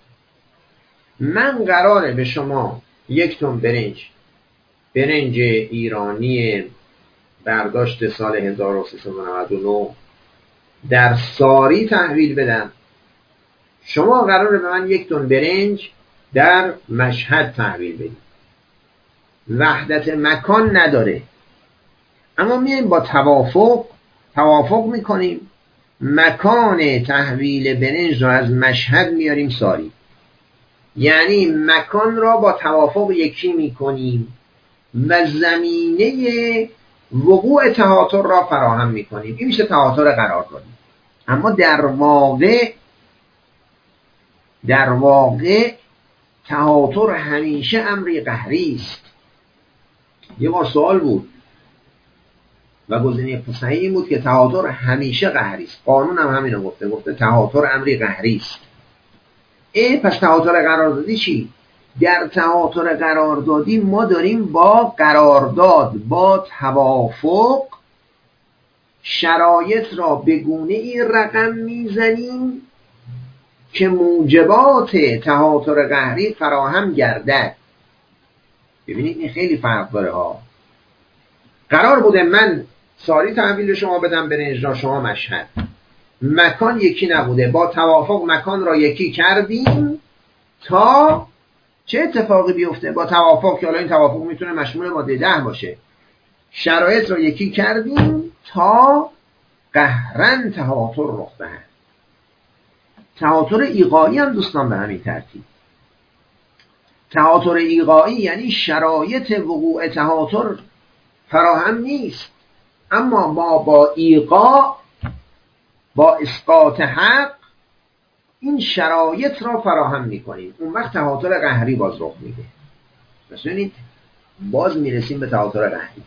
[SPEAKER 1] من قراره به شما 1 تن برنج ایرانی برداشت سال 1399 در ساری تحویل بدم. شما قراره به من 1 تن برنج در مشهد تحویل بدید. وحدت مکان نداره، اما میایم با توافق میکنیم مکان تحویل برنج را از مشهد میاریم ساری. یعنی مکان را با توافق یکی میکنیم و زمینه وقوع تهاتر را فراهم میکنیم. این میشه تهاتر قراردادی. اما در واقع تهاتر همیشه امری قهری است. یه بار سوال بود و گزینه صحیح این بود که تهاتر همیشه قهری است. قانون هم همینو گفته تهاتر امری قهری است. پس تهاتر قراردادی چی؟ در تهاتر قراردادی ما داریم با قرارداد، با توافق شرایط را به گونه‌ای رقم میزنیم که موجبات تهاتر قهری فراهم گردد. ببینید این خیلی فرق داره ها. قرار بوده من ساری تحویل شما بدم برنج را، شما مشهد. مکان یکی نبوده، با توافق مکان را یکی کردیم تا چه اتفاقی بیفته؟ با توافق که حالا این توافق میتونه مشمول ماده 10 باشه. شرایط را یکی کردیم تا قهرن تهاتر رخ دهد. تهاتر ایقاعی هم دوستان به همین ترتیب. تهاتر ایقاعی یعنی شرایط وقوع تهاتر فراهم نیست، اما ما با ایقاع، با اسقاط حق این شرایط را فراهم میکنیم. اون وقت تهاتر قهری باز رخ میده. ببینید باز میرسیم به تهاتر قهری.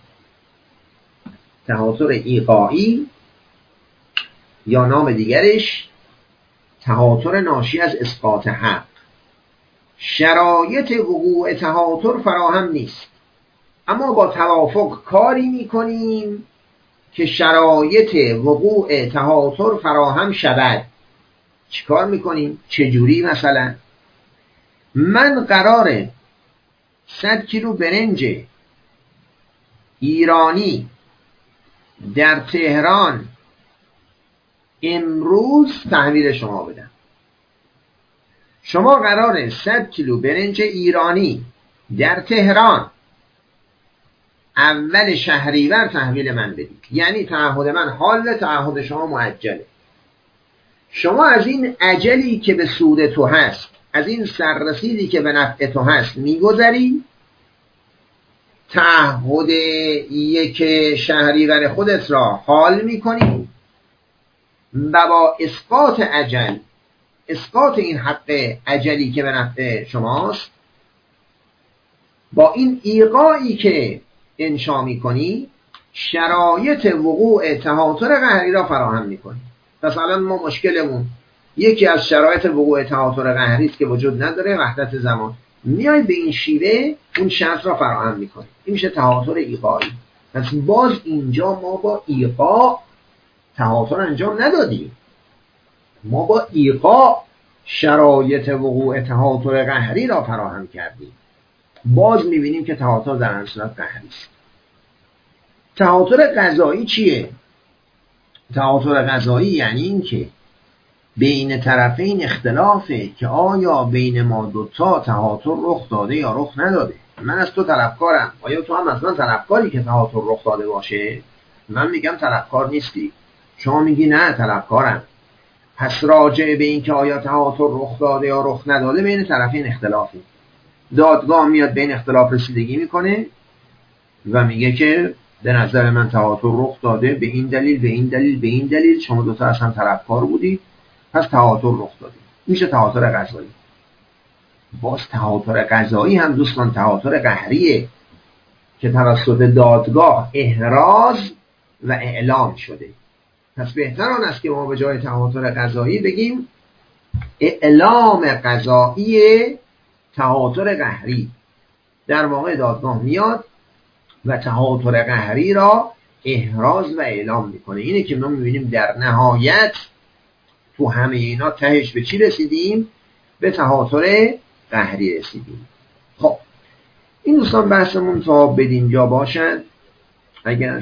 [SPEAKER 1] تهاتر ایقاعی یا نام دیگرش تهاتر ناشی از اسقاط حق. شرایط وقوع تهاتر فراهم نیست، اما با توافق کاری میکنیم که شرایط وقوع تهاتر فراهم شود. چیکار میکنیم؟ چجوری؟ مثلا من قراره 100 کیلو برنج ایرانی در تهران امروز تحویل شما بدم. شما قراره 100 کیلو برنج ایرانی در تهران اول شهریور تحویل من بدید. یعنی تعهد من حال، تعهد شما معجله. شما از این اجلی که به سود تو هست، از این سررسیدی که به نفع تو هست میگذری، تعهد یک شهریور خودت را حال میکنی و با اسقاط اجل، اسقاط این حق اجلی که به نفع شماست، با این ایقاعی که انشا میکنی شرایط وقوع تهاتر قهری را فراهم میکنی. مثلا ما مشکلمون یکی از شرایط وقوع تهاتر قهری است که وجود نداره، وحدت زمان. میای به این شیوه اون شرط را فراهم میکنی. این میشه تهاتر ایقاعی. پس باز اینجا ما با ایقاع تهاتر انجام ندادیم، ما با ایقاع شرایط وقوع تهاتر قهری را فراهم کردیم. باز میبینیم که تهاتر در این صورت قهری است. تهاتر قضایی چیه؟ تهاتر قضایی یعنی این که بین طرفین اختلافه که آیا بین ما دوتا تهاتر رخ داده یا رخ نداده. من از تو طلبکارم، آیا تو هم از من طلبکاری که تهاتر رخ داده باشه؟ من میگم طلبکار نیستی، شما میگی نه طلبکارم. پس راجع به این که آیا تهاتر رخ داده یا رخ نداده بین طرفین اختلافه. دادگاه میاد به این اختلاف رسیدگی میکنه و میگه که به نظر من تهاتر رخ داده به این دلیل، به این دلیل، به این دلیل، شما دوتا از هم طلبکار بودید، پس تهاتر رخ داده. میشه تهاتر قضایی. باز تهاتر قضایی هم دوستان تهاتر قهریه که توسط دادگاه احراز و اعلام شده. پس بهتر آن است که ما به جای تهاتر قضایی بگیم اعلام قضایی تهاتر قهری. در واقع دادگاه میاد و تهاتر قهری را احراز و اعلام میکنه. اینه که ما میبینیم در نهایت تو همه اینا تهش به چی رسیدیم؟ به تهاتر قهری رسیدیم. خب این دوستان بحثمون تا بدین جا باشد. اگر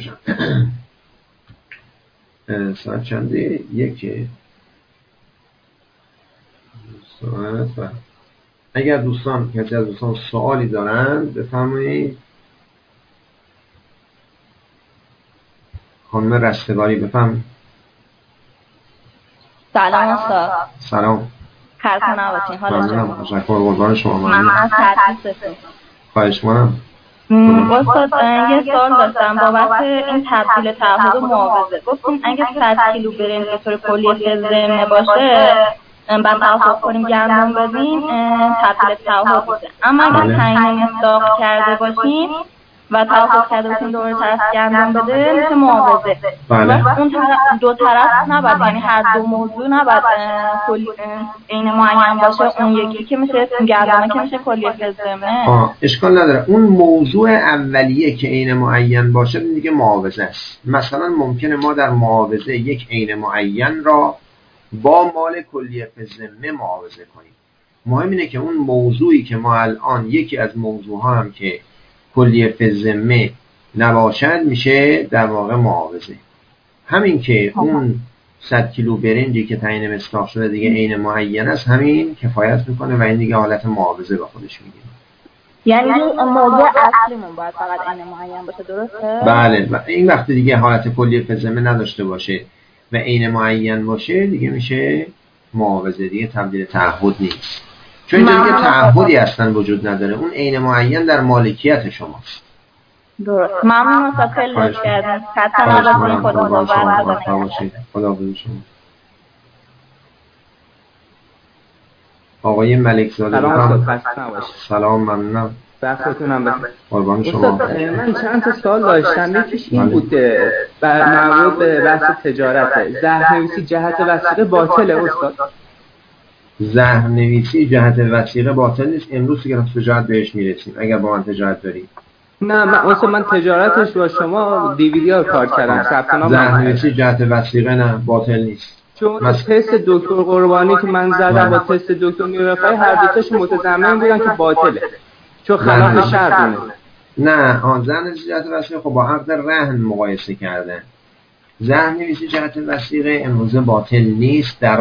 [SPEAKER 1] ساعت چنده؟ یک ساعت. اگر دوستان کسی از دوستان سوالی دارن بفرمایید. خانم رستگاری بفرمایید.
[SPEAKER 2] سلام استاد.
[SPEAKER 1] سلام.
[SPEAKER 2] خسته نباشین. حالا
[SPEAKER 1] ممنونم. تشکر قربان شما.
[SPEAKER 2] ممنون از تدریستون.
[SPEAKER 1] خواهش می‌کنم.
[SPEAKER 2] استاد یه سوال داشتم بابت این تبدیل تعهد و معاوضه. گفتیم اگه 100 کیلو برنج به طور کلی فزرمه باشه بعد توافق کنیم گندم بدیم تبدیل تعهد میشه. اما اگه تعیین مصداق کرده باشیم و توافق کرده باشیم دوباره طرف گندم بده میشه معاوضه.
[SPEAKER 1] بله.
[SPEAKER 2] اون دو طرف نباید، یعنی هر دو موضوع نباید کلی عین معین باشه. اون یکی که میشه گندمه که میشه کلی فزرمه.
[SPEAKER 1] اشکال نداره. اون موضوع اولیه که عین معین باشه دیگه معاوضه است. مثلا ممکنه ما در معاوضه یک عین معین را با مال کلی فزرمه معاوضه کنیم. مهم اینه که اون موضوعی که ما الان یکی از موضوعها هم که کلی فزرمه نباشد میشه در واقع معاوضه. همین که اون 100 کیلو برنجی که تعیین مصداق شده دیگه عین معین است، همین کفایت میکنه و این دیگه حالت معاوضه به خودش میگیره.
[SPEAKER 2] یعنی موضوع اصلیمون باید فقط عین معین باشه، درسته؟
[SPEAKER 1] بله. این وقتی دیگه حالت کلی فزرمه نداشته باشه و عین معین باشه دیگه میشه معاوضه، دیگه تبدیل تعهد نیست. چون اینجا دیگه تعهدی اصلا وجود نداره. اون عین معین در مالکیت شماست.
[SPEAKER 2] درست. ممنون استاد. خیلی لطف کردید. حتما نباشید.
[SPEAKER 1] خدا بزرگ شما. آقای ملک زاده
[SPEAKER 3] سلام.
[SPEAKER 1] سلام. ممنونم.
[SPEAKER 3] بخشتونم بخیر.
[SPEAKER 1] قربان شما.
[SPEAKER 3] من چند تا سوال داشتم. یکیش این بود مربوط به بحث تجارت. زهرنویسی جهت وثیقه باطله استاد؟
[SPEAKER 1] زهرنویسی جهت وثیقه باطل نیست. امروز که تجارت بهش میرسیم. اگر با من تجارت داری
[SPEAKER 3] نه من تجارتش با شما دیویدیار کار کردم، ثبت نام
[SPEAKER 1] زهرنویسی جهت وثیقه نه، باطل نیست.
[SPEAKER 3] چون تست دکتر قربانی که من زدم با تست دکتر نیرفای هر دو تاش متضمن بودن که باطله، چون خلاف شرطونه.
[SPEAKER 1] نه زهرنویسی جهت وثیقه خب با عقد رهن مقایسه کردن. زهرنویسی جهت وثیقه امروزه باطل نیست. در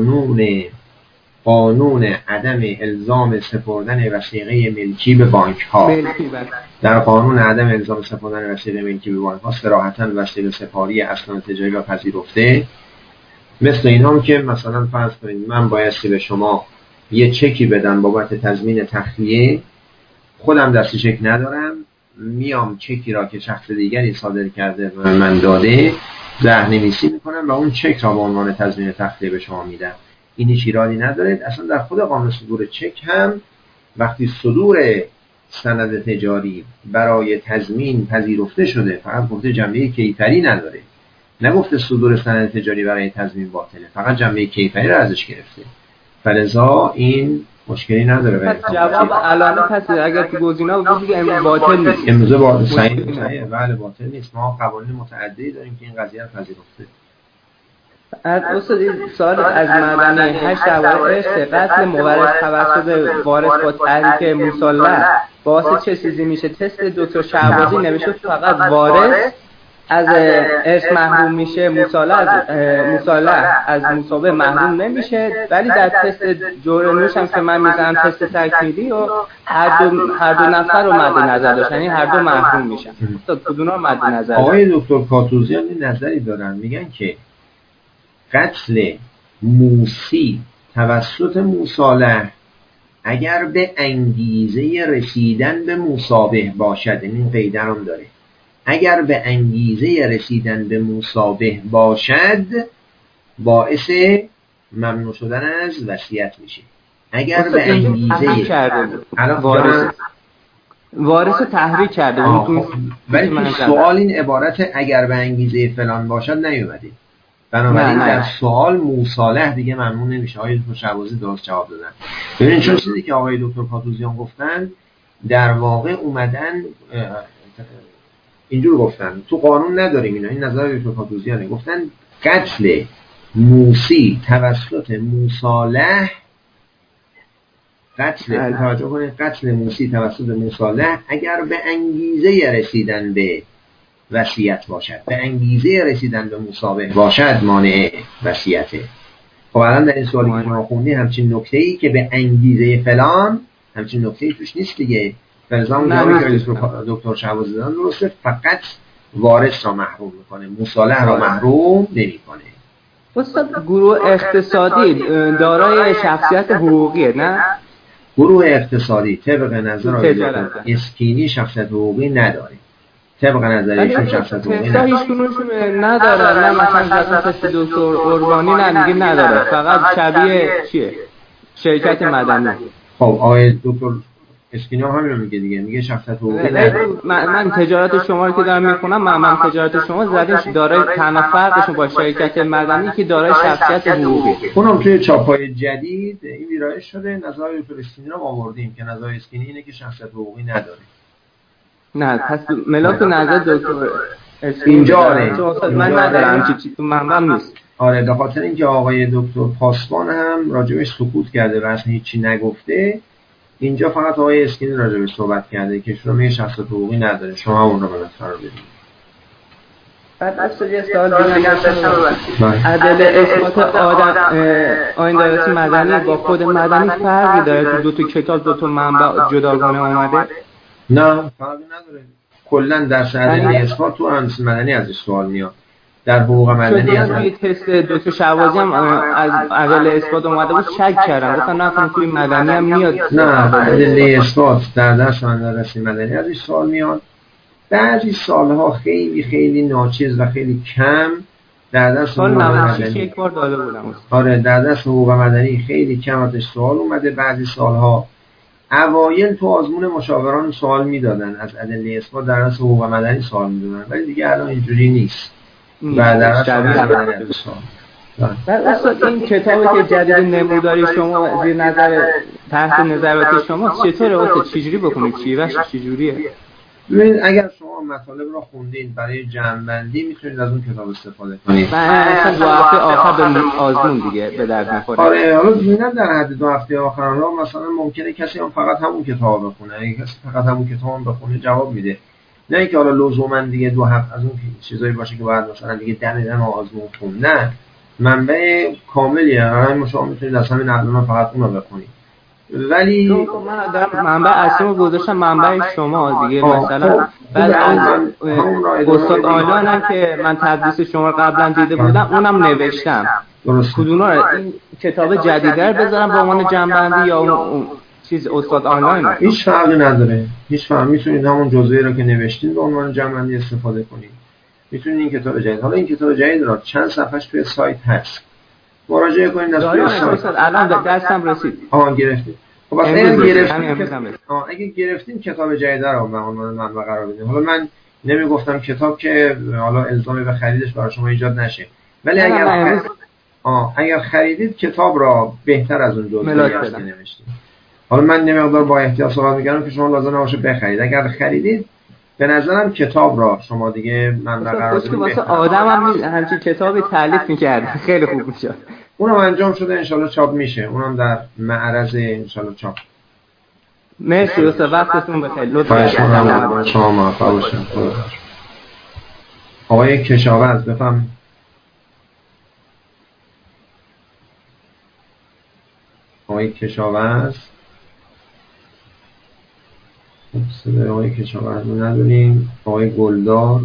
[SPEAKER 1] قانون عدم الزام سپردن وثیقه ملکی به بانک ها، در قانون عدم الزام سپردن وثیقه ملکی به بانک ها صراحتاً وثیقه سپاری اسناد تجاری را پذیرفته. مثل این هم که مثلا فرض کنید من بایستی به شما یه چکی بدم بابت تضمین تخلیه، خودم دستی چک ندارم، میام چکی را که شخص دیگری صادر کرده و من داده زهرنویسی میکنم و اون چک را به عنوان تضمین تخلیه به شما میدم. این هیچ ایرادی نداره. اصلا در خود قانون صدور چک هم وقتی صدور سند تجاری برای تضمین پذیرفته شده، فقط گفته جنبه کیفری نداره، نگفته صدور سند تجاری برای تضمین باطله، فقط جنبه کیفری را ازش گرفته. فلذا این مشکلی نداره.
[SPEAKER 3] پس جواب علامه پس اگر تو گزینا بود که امروز باطل نیست.
[SPEAKER 1] امروز باطل صحیح بله باطل نیست. ما قوانین متعددی داریم که این قضیه رو پذیرفته.
[SPEAKER 3] از استاد سوال از مدنی 8 درباره ارث قتل مورث توسط وارث با تحریک مصالح باعث چه چیزی میشه؟ تست دکتر شهبازی نوشته فقط وارث از ارث محروم میشه، مصالح از مصابه محروم نمیشه، ولی در تست جورنوش هم که من میزنم تست تکمیلی و هر دو نفر رو مد نظر داشتن، یعنی هر دو محروم میشن. تا کدوم مد نظر؟
[SPEAKER 1] آقای دکتر کاتوزیان نظری دارن، میگن که قتل موسی توسط مصالح اگر به انگیزه رسیدن به مصابه باشد، این قیده هم داره، اگر به انگیزه رسیدن به مصابه باشد باعث ممنوع شدن از وصیت میشه. اگر به انگیزه
[SPEAKER 3] وارث تحریک کرده
[SPEAKER 1] ولی تو سوال این عبارت اگر به انگیزه فلان باشد نیومده، بنابراین در سوال مصالح دیگه ممنوع نمیشه. آقای دکتر شهبازی درست جواب دادن. ببینید چون چیزی که آقای دکتر کاتوزیان گفتن در واقع اومدن اینجور گفتن تو قانون نداریم اینا، این نظر دکتر کاتوزیانه، گفتن قتل موسی توسط مصالح، قتل موسی توسط مصالح اگر به انگیزه رسیدن به وصیت باشد، به انگیزه رسیدن به مصابه باشد، مانع وصیته. خب الان در این سوالی که ما خوندیم همچین نکته‌ای که به انگیزه فلان، همچین نکته‌ای توش نیست دیگه. فلزام جوابی که دکتر شهبازی دادن درسته، فقط وارث را محروم میکنه، مصالح را محروم نمیکنه.
[SPEAKER 3] استاد گروه اقتصادی دارای شخصیت حقوقیه نه؟
[SPEAKER 1] گروه اقتصادی طبق نظر آقای اسکینی شخصیت حقوقی نداره. طبق نظر ایشون شخصیت حقوقی
[SPEAKER 3] نداره. نه مثلا تست دکتر قربانی نه میگه نداره، فقط شبیه چیه؟ شرکت مدنی.
[SPEAKER 1] خب آقای دکتر اسکینی هم همین رو میگه دیگه، میگه شخصیت حقوقی نداره.
[SPEAKER 3] من تجارت شما رو که دارم میخونم، من تجارت شما زدش دارای تنها فرقشون با شرکت مدنی که دارای شخصیت حقوقی.
[SPEAKER 1] اونم توی چاپ‌های جدید این ویرایش شده، نظر دکتر اسکینی رو آوردیم که نظر اسکینی اینه که شخصیت حقوقی نداره.
[SPEAKER 3] نه پس ملاک نظر دکتر
[SPEAKER 1] اینجا
[SPEAKER 3] من ندارم چیزی تو منبعم نیست.
[SPEAKER 1] آره به خاطر اینکه آقای دکتر پاسبان هم راجبش سکوت کرده و اصلا هیچی نگفته، اینجا فقط آقای اسکینی راجبش صحبت کرده که شما میگه شخصیت حقوقی نداره، شما اون رو به نظر رو بدید.
[SPEAKER 3] بعد اصلا یه سوال عدل اثبات آیین دارسی مدنی با خود مدنی فرقی داره؟ تو دو تا کتاب دو تا منبع جداگانه اومده؟
[SPEAKER 1] نه فرقی نداره. کلا در عدل اثبات تو انس مدنی ازش سوال میاد، در حقوق مدنی از
[SPEAKER 3] تست دکتر شهبازی هم از عدل اثبات اومده بود، شک کردم گفتن نه توی مدنی هم میاد.
[SPEAKER 1] نه عدل اثبات در درس مدرسه مدنی ازش سوال میاد. بعضی سالها خیلی خیلی ناچیز و خیلی کم در درس
[SPEAKER 3] سال 96 یک بار داده بودم.
[SPEAKER 1] آره در درس حقوق مدنی خیلی کم ازش سوال اومده. بعضی سالها اوایل تو آزمون مشاوران سوال میدادن از ادله اثبات در درس حقوق مدنی سوال میدادن، ولی دیگه الان اینجوری نیست. بعد درس مدنی سوال.
[SPEAKER 3] اصلا این کتابی که جدید نموداری شما زیر نظر تحت نظرات شما چطوره واسه چجوری بکنید؟ چیوش چجوریه؟
[SPEAKER 1] ببینید اگر شما مطالب را خوندید برای جمع‌بندی میتونید از اون کتاب استفاده کنید.
[SPEAKER 3] مثلا 2 هفته آخر به آزمون دیگه به درد می‌خوره.
[SPEAKER 1] آره حالا نه در حد 2 هفته آخر، حالا مثلا ممکنه کسی هم فقط همون کتاب بخونه. اگه کسی فقط همون کتاب بخونه جواب میده. نه اینکه حالا لزوما دیگه 2 هفته از اون چیزایی باشه که باید مثلا دیگه دم آزمون خوند. نه، منبع کاملیه. الان شما میتونید از همین الان فقط اون رو بخونید. ولی
[SPEAKER 3] من دارم منبع اصلیمو گذاشتم منبع شما دیگه. مثلا بعد از استاد آیلان هم که من تدریس شما قبلا دیده بودم اونم نوشتم. کدونا رو این کتاب جدیده رو بذارم به عنوان جنبندی یا اون چیز استاد آنلاین؟
[SPEAKER 1] هیچ فرقی نداره. هیچ فرقی. میتونید همون جزوه رو که نوشتین به عنوان جنبندی استفاده کنید. میتونید این کتاب جدید، حالا این کتاب جدید رو چند صفحهش توی سایت هست، مراجعه کنید. از توی سایت
[SPEAKER 3] الان دستم رسید.
[SPEAKER 1] گرفتید. خب اگه گرفتین کتاب جدید رو به عنوان منبع قرار بدین. حالا من نمیگفتم کتاب که حالا الزامی به خریدش برای شما ایجاد نشه، ولی اگر خریدید کتاب را بهتر از اون جزوه نوشتید. حالا من نمی‌دونم با احتیاط صحبت می‌کنم که شما لازم نباشه بخرید. اگر خریدید به نظرم کتاب را شما دیگه منبع قرار بدید.
[SPEAKER 3] واسه آدمم همچین کتابی تالیف می‌کرد خیلی خوب می‌شد.
[SPEAKER 1] اونم انجام شده، ان شاءالله چاپ میشه. اونم در معرض ان شاءالله چاپ.
[SPEAKER 3] مرسی استاد، وقتتون بخیر.
[SPEAKER 1] لطفاً شما موفق باشید. آقای کشاورز بفهم. آقای کشاورز صدای آقای کشاورز رو نداریم. آقای گلدار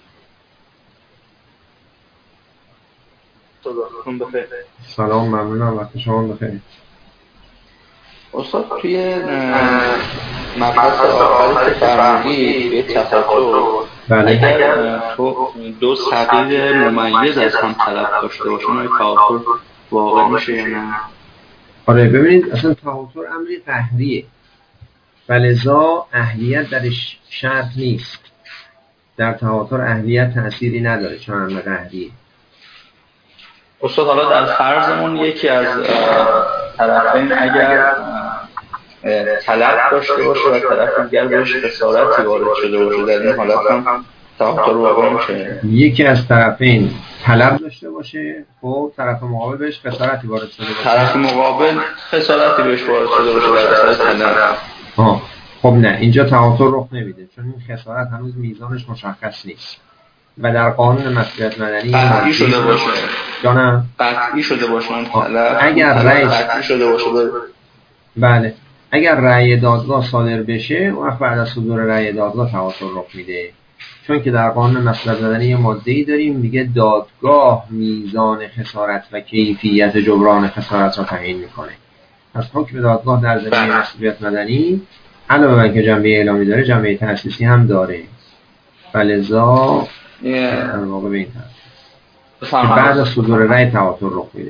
[SPEAKER 1] سلام، ممنونم، وقت شما بخیر.
[SPEAKER 4] استاد توی مبحث آخری که فرمودید به تفاوت اگر تو 2 صغیر ممیز از هم طلب داشته باشن تعادل واقع میشه یا نه؟
[SPEAKER 1] آره ببینید اصلا تعادل امری قهریه، فلذا اهلیت درش شرط نیست. در تعادل اهلیت تأثیری نداره چون امر قهریه.
[SPEAKER 4] استاد حالا در فرضمون یکی از طرفین اگر طلب داشته باشه و طرف دیگر بهش خسارتی وارد شده باشه، در این حالت هم تعادل واقع میشه؟
[SPEAKER 1] یکی از طرفین طلب داشته باشه، خب طرف مقابل بهش خسارتی وارد شده باشه.
[SPEAKER 4] طرف مقابل خسارتی بهش وارد شده باشه در اثر طلب.
[SPEAKER 1] خب نه، اینجا تعادل رخ نمیده چون این خسارت هنوز میزانش مشخص نیست و در قانون مسئولیت مدنی
[SPEAKER 4] قطعی شده باشه.
[SPEAKER 1] جانم
[SPEAKER 4] قطعی شده باشه اون طلب.
[SPEAKER 1] اگر رأی
[SPEAKER 4] قطعی شده باشه
[SPEAKER 1] بله، اگر رأی دادگاه صادر بشه اون وقت بعد از صدور رأی دادگاه تعادل رخ میده، چون که در قانون مسئولیت مدنی یه ماده‌ای داریم میگه دادگاه میزان خسارت و کیفیت جبران خسارت را تعیین میکنه. پس حکم دادگاه در زمینه مسئولیت مدنی علاوه بر اینکه جنبه اعلامی داره جنبه تأسیسی هم داره. فلذا در واقع به این طرف بعد از صدور رأی تعادل رخ میده.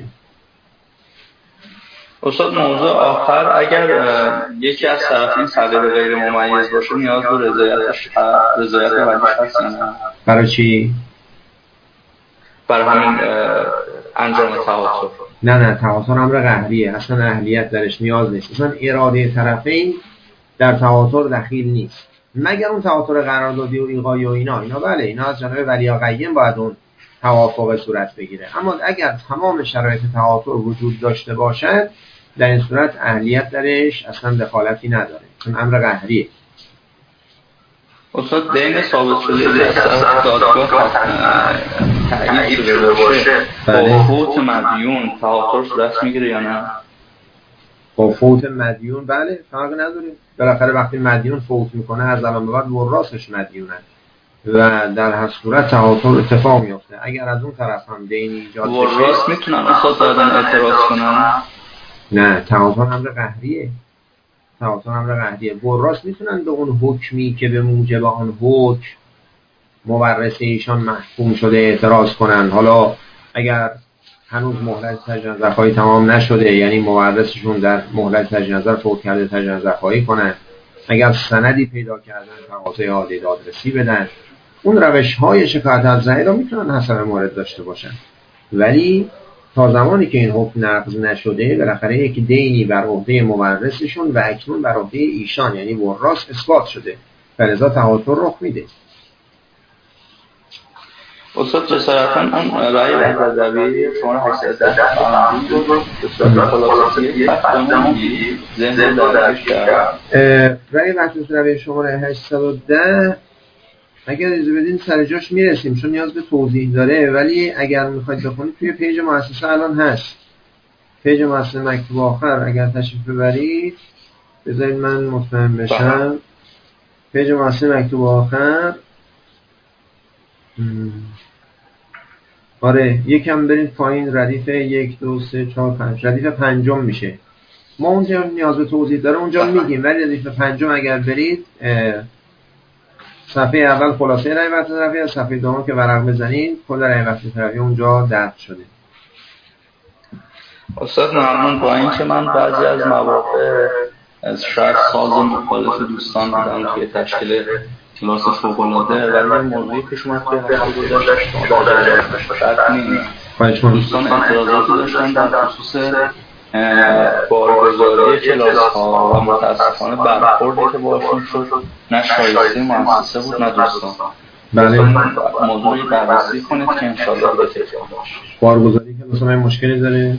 [SPEAKER 4] استاد موضوع آخر، اگر یکی از طرفین صغیر غیر ممیز باشه نیاز به رضایت ولیش هست یا نه؟
[SPEAKER 1] برای چی؟
[SPEAKER 4] برای همین انجام تعادل.
[SPEAKER 1] نه تعادل امر قهریه، اصلا اهلیت درش نیاز نیست. اصلا اراده طرفین در تعادل دخیل نیست، مگر اون تعادل قراردادی و ایقایی و اینا بله، اینا از جانب ولی قیم باید اون توافق صورت بگیره. اما اگر تمام شرایط تعادل وجود داشته باشد در این صورت اهلیت درش اصلا دخالتی نداره چون امر قهریه.
[SPEAKER 4] استاد دین ثابت شده از دادگاه تایید شده باشه با فوت مدیون تعادل صورت میگیره یا نه؟
[SPEAKER 1] با فوت مدیون بله، فرق نداره. بالاخره وقتی مدیون فوت میکنه از الان به بعد ورثش مدیونن و در هر صورت تعادل اتفاق میفته. اگر از اون طرف هم دینی ایجاد بشه
[SPEAKER 4] ورث میتونن استاد دادن اعتراض کنن؟
[SPEAKER 1] نه، تعادل امر قهریه. تعادل امر قهریه. ورث میتونن به اون حکمی که به موجب آن حکم مورث ایشان محکوم شده اعتراض کنن. حالا اگر هنوز مهلت تجدید نظرخواهی تمام نشده، یعنی مورثشون در مهلت تجدید نظر فوت کرده تجدید نظرخواهی کنن، اگر سندی پیدا کردن تقاضای عالی دادرسی بدن، اون روش‌های شکایت از ضرر میتونن حسب مورد داشته باشن. ولی تا زمانی که این حکم نقض نشده بالاخره یک دینی بر عهده مورثشون و اکنون بر عهده ایشان یعنی وراث اثبات شده فلذا تواتر رخ میده.
[SPEAKER 4] استاد جسارتاً اون رأی وحدت‌روی شماره 810 فرمودید رو به صورت خلاصه‌ای فقط میگی ذهن رو درگیرش کردم.
[SPEAKER 1] رأی وحدت‌روی شماره 810 اگر اجازه بدین سر جاش میرسیم چون نیاز به توضیح داره، ولی اگر میخواید بخونید توی پیج مؤسسه الان هست. پیج مؤسسه مکتوب آخر اگر تشریف ببرید، بذارید من مطمئن بشم. پیج مؤسسه مکتوب آخر، آره یکم برید پایین، ردیف 1 2 3 4 5 ردیف 5 میشه. ما اونجا نیاز به توضیح داره اونجا میگیم، ولی ردیف 5 اگر برید صفحه اول خلاصه رأی وحدت‌روی، از صفحه دوم که ورق بزنید کل رأی وحدت‌روی اونجا درج شده.
[SPEAKER 4] استاد ممنون. با اینکه من بعضی از مواقع از شاید ساز مخالف دوستان بودم توی تشکیل کلاس فوق‌العاده، ولی موضوعی پیش اومد که هفته گذشته شما در شرط نیست. دوستان اعتراضاتی داشتن در خصوص بارگذاری کلاس ها و متاسفانه برخوردی که باشون شد نه شایسته مؤسسه بود نه دوستان.
[SPEAKER 1] بله
[SPEAKER 4] موضوعی بررسی کنید که انشاءالله به تکرار باشه.
[SPEAKER 1] بارگذاری کلاس ها مشکلی داره؟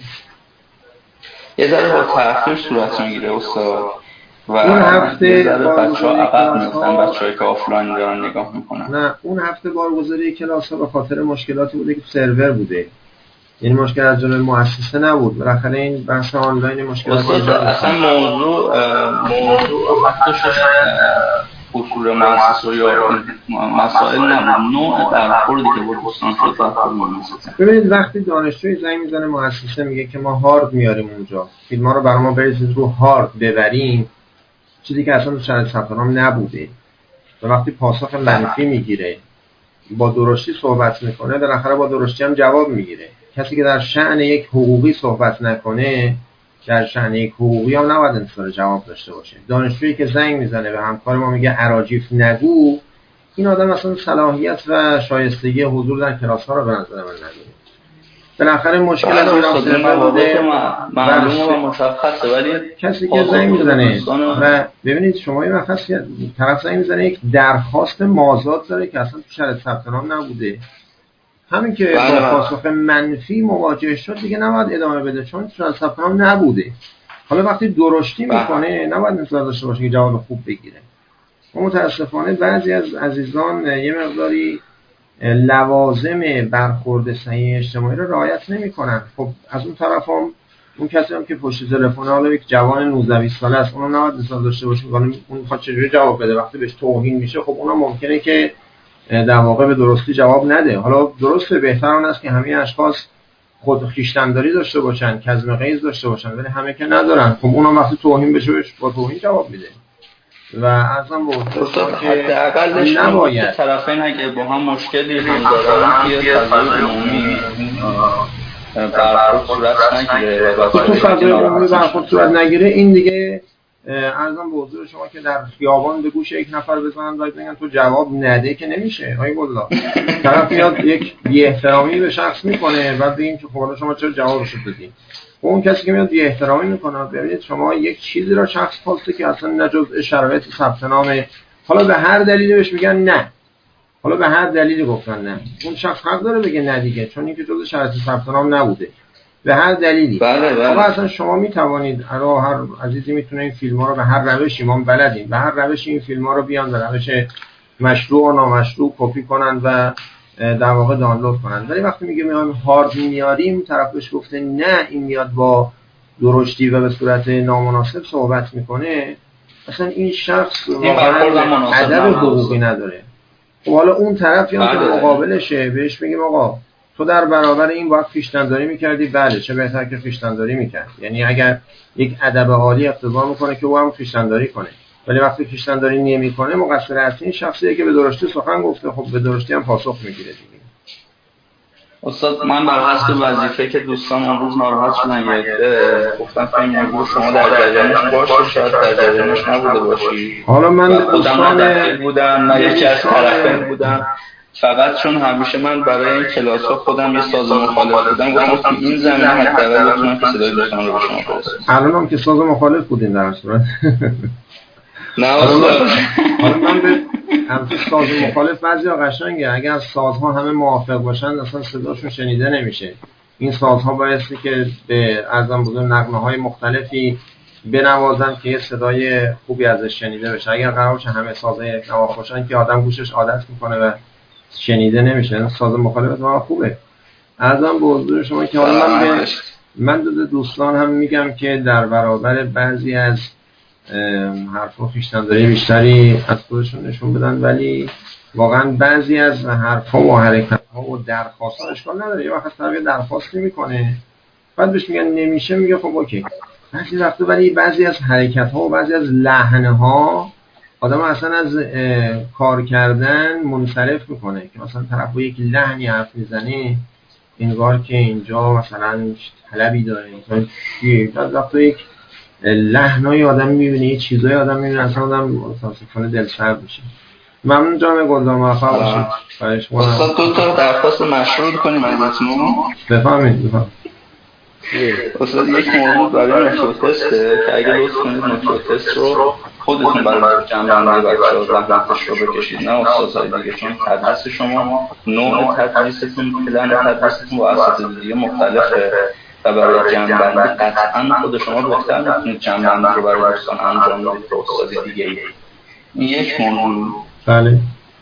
[SPEAKER 4] یه ذره با تأخیر صورت میگیره استاد و
[SPEAKER 1] اون هفته
[SPEAKER 4] بچه‌ها عقب میفتن، بچه‌هایی که آفلاین دارن نگاه میکنن.
[SPEAKER 1] نه اون هفته بارگذاری کلاس ها به خاطر مشکلاتی بوده که سرور بوده، یعنی مشکل از جانب مؤسسه نبود. بالاخره این بحث آنلاین مشکلاتی
[SPEAKER 4] اصلا موضوع خطش اصول مؤسسه یا مسائل نبود، نوع برخوردی که با دوستان شد برخورد مؤسسه.
[SPEAKER 1] ببینید وقتی دانشجوی زنگ میزنه مؤسسه میگه که ما هارد میاریم اونجا، فیلم‌ها رو برای ما بریزید رو هارد ببریم، چیزی که اصلا تو شرط ثبت نام نبوده، و وقتی پاسخ منفی میگیره با درشتی صحبت میکنه، بالاخره با درشتی هم جواب میگیره. کسی که در شأن یک حقوقی صحبت نکنه، در شأن یک حقوقی هم نباید انتظار جواب داشته باشه. دانشجویی که زنگ میزنه به همکار ما میگه اراجیف نگو، این آدم اصلا صلاحیت و شایستگی حضور در کلاس ها رو به نظر من نداره. بالاخره مشکل از اون بوده
[SPEAKER 4] معلومه و مشخصه، ولی
[SPEAKER 1] کسی که زنگ میزنه و ببینید شما این وقت طرف زنگ میزنه یک درخواست مازاد داره که اصلا تو شرط ثبت نام نبوده، همین که با پاسخ منفی مواجه شد دیگه نباید ادامه بده چون شرط ثبت نام نبوده. حالا وقتی درشتی میکنه نباید انتظار داشته باشه که جواب خوب بگیره. و متاسفانه بعضی از عزیزان یه مقداری لوازم برخورد صحیح اجتماعی رو رعایت نمی‌کنن. خب از اون طرف هم اون کسی هم که پشت تلفن حالا یک جوان 19 20 ساله است، اونم نباید انتظار داشته باشه اون میخواد چجوری جواب بده. وقتی بهش توهین میشه خب اونم ممکنه که در واقع به درستی جواب نده. حالا درسته بهتر اون است که همه اشخاص خود خویشتن‌داری داشته باشن، کظم غیظ داشته باشن، ولی همه که ندارن. خب اونم وقتی توهین بشه با توهین جواب میده. و ازم بود
[SPEAKER 4] که حداقلش نباید طرفین اگه با هم مشکلی هم دارن که فضای عمومی برخورد صورت نگیره و
[SPEAKER 1] تو فضای عمومی برخورد صورت نگیره. این دیگه ارزم به حضور شما که در خیابان به گوش یک نفر بزنن و بگن تو جواب نده که نمیشه. آی والله طرف میاد یک بی‌احترامی به شخص میکنه بعد بگیم که خب شما چرا جوابشو دادین. اون کسی که میاد بی‌احترامی میکنه، ببینید شما یک چیزی را شخص خواسته که اصلا نه جزء شرایط ثبت نامه، حالا به هر دلیلی بهش میگن نه، حالا به هر دلیلی گفتن نه، اون شخص حق داره بگه نه دیگه چون اینکه جزء شرایط ثبت نام نبوده به هر دلیلی.
[SPEAKER 4] بله.
[SPEAKER 1] اصلا شما میتوانید، هر عزیزی میتونه این فیلم ها رو به هر روشی، ما بلدیم به هر روشی این فیلم ها رو بیان به روش مشروع و نامشروع کپی کنن و در واقع دانلود کنن. ولی وقتی میگه میایم هارد میاریم، طرف بهش گفته نه این میاد با درشتی و به صورت نامناسب صحبت میکنه، اصلا این شخص واقعا ادب حقوقی نداره. خب حالا اون طرف یا که مقابلشه بهش میگیم آقا تو در برابر این باید خویشتن‌داری میکردی. بله چه بهتر که خویشتن‌داری میکرد، یعنی اگر یک ادب عالی اقتضا میکنه که او هم خویشتن‌داری کنه، ولی وقتی خویشتن‌داری نمیکنه مقصر اصلی این شخصیه که به درشتی سخن گفته. خب به درشتی هم پاسخ میگیره دیگه.
[SPEAKER 4] استاد من بر حسب وظیفه که دوستان امروز ناراحت شدن گفتم که این موضوع شما در جریانش باشی، شاید در جریانش نبوده باشی.
[SPEAKER 1] حالا من
[SPEAKER 4] خودم دقیق بودم نه یکی از طرفین بودم، فقط چون همیشه من برای این کلاس ها خودم یه ساز مخالف بودم گفتم که این زمینه حداقل بتونم که صدای دوستان رو به شما برسونم.
[SPEAKER 1] الان هم که ساز مخالف بودین در صورت
[SPEAKER 4] نه
[SPEAKER 1] حالا من به ساز مخالف بعضی ها قشنگه، اگر سازها همه موافق باشن اصلا صداشون شنیده نمیشه. این سازها بایستی که به ارزم بزرگ نغمه های مختلفی بنوازن که یه صدای خوبی ازش شنیده بشه. اگر قرار باشه همه سازهای نواخت باشن که آدم گوشش عادت میکنه و شنیده نمیشه. ساز مخالف اتفاقا خوبه. ارزم به حضور شما که حالا من دوستان هم میگم که در برابر بعضی از حرفا خویشتن‌داری بیشتری از خودشون نشون بدن، ولی واقعا بعضی از حرفا و حرکت‌ها و درخواست‌ها اشکال نداره. یه وقت طرف درخواستی میکنه بعد بهش میگن نمیشه، میگه خب اوکی. بعضی وقتا ولی بعضی از حرکت‌ها و بعضی از لحن‌ها آدم اصلا از کار کردن منصرف میکنه که مثلا طرف با یک لحنی حرف میزنه انگار که اینجا مثلا طلبی داره، مثلا چیه. بعد وقتا یک لحنای آدم میبینه، یه چیزای آدم میبینه، اصلا آدم متاسفانه دلسرد میشه. ممنون جناب گلدار، موفق باشید.
[SPEAKER 4] استاد دو تا درخواست مشروع کنیم ازتون.
[SPEAKER 1] بفهمید.
[SPEAKER 4] استاد یک موضوع برای نوتو تسته که اگه لطف کنید نوتو تست رو خودتون برای جنبندی بچه‌ها زحمتش رو بکشید، نه استادای دیگه، چون تدریس شما نوع تدریستون، پلن تدریستون با اساتید دیگه مختلفه و برای جنبندی قطعا خود شما بهتر میتونید جنبندی رو برای دوستان انجام بدید تا استاد دیگه ای. این یک موضوع.
[SPEAKER 1] بله.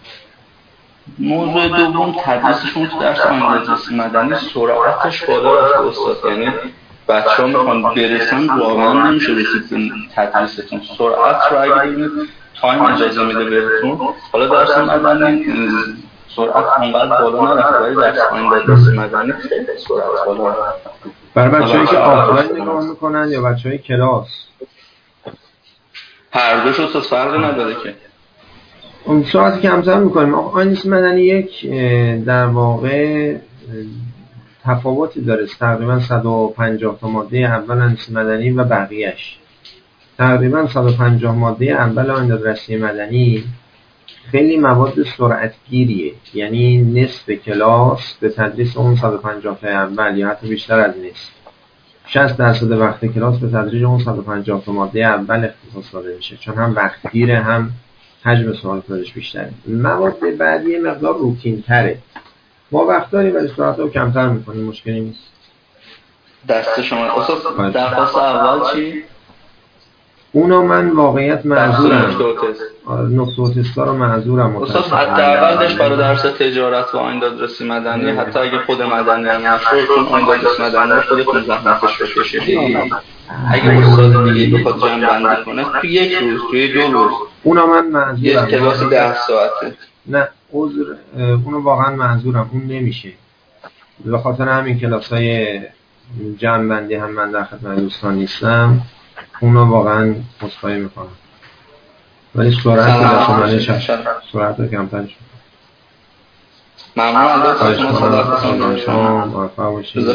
[SPEAKER 4] موضوع دوم، تدریسشون تو درس آموزش مدنی سرعتش بالا رفته استاد، یعنی بچه‌ها میخوان برسن واقعا نمیشه رسید به تدریستون. سرعت رو اگه ببینید تایم اجازه میده بهتون، حالا درس مدنی سرعت اونقدر بالا نرفته ولی درس آموزش مدنی خیلی سرعت بالا رفته.
[SPEAKER 1] برای بچه‌هایی که آفلاین نگاه میکنن یا بچه‌های کلاس؟
[SPEAKER 4] هر دوش استاد فرقی نداره که
[SPEAKER 1] اون ساعتی کمتر میکنیم. آموزش مدنی یک در واقع تفاوتی داره. تقریبا 150 تا ماده اول آموزش مدنی و بقیهش. تقریبا 150 ماده اول آموزش مدنی خیلی مواد سرعتگیریه، یعنی نصف کلاس به تدریس اون 150 تا اول یا حتی بیشتر از نصف، 60% وقت کلاس به تدریج اون 150 تا ماده اول اختصاص داده میشه، چون هم وقتگیره هم حجم سوال خودش بیشتره. مواد بعدی مقدار روتین تره، ما وقت داریم ولی سرعت رو کمتر میکنیم، مشکلی نیست.
[SPEAKER 4] دست شما استاد. درخواست اول چی؟
[SPEAKER 1] اونا من واقعیت معذورم، نقطه تستا رو معذورم.
[SPEAKER 4] استاد حداقلش برای درس تجارت و آیندادرسی مدنی، حتی اگه خود مدنی هم نشد، چون آیندادرسی مدنی رو خودتون زحمتش رو کشیدید، اگه استاد دیگه بخواد جمع بندی کنه توی یک روز، توی 2 روز،
[SPEAKER 1] اونا من معذورم.
[SPEAKER 4] یک کلاس 10 ساعته.
[SPEAKER 1] نه عذر، اونو واقعا معذورم، اون نمیشه. به خاطر همین کلاسای جمع بندی هم من در خدمت دوستان نیستم، اونا واقعا مصفایی میکنم، ولی سرعت رو کمتر شد.
[SPEAKER 4] ممنون از
[SPEAKER 1] شما، موفق باشید.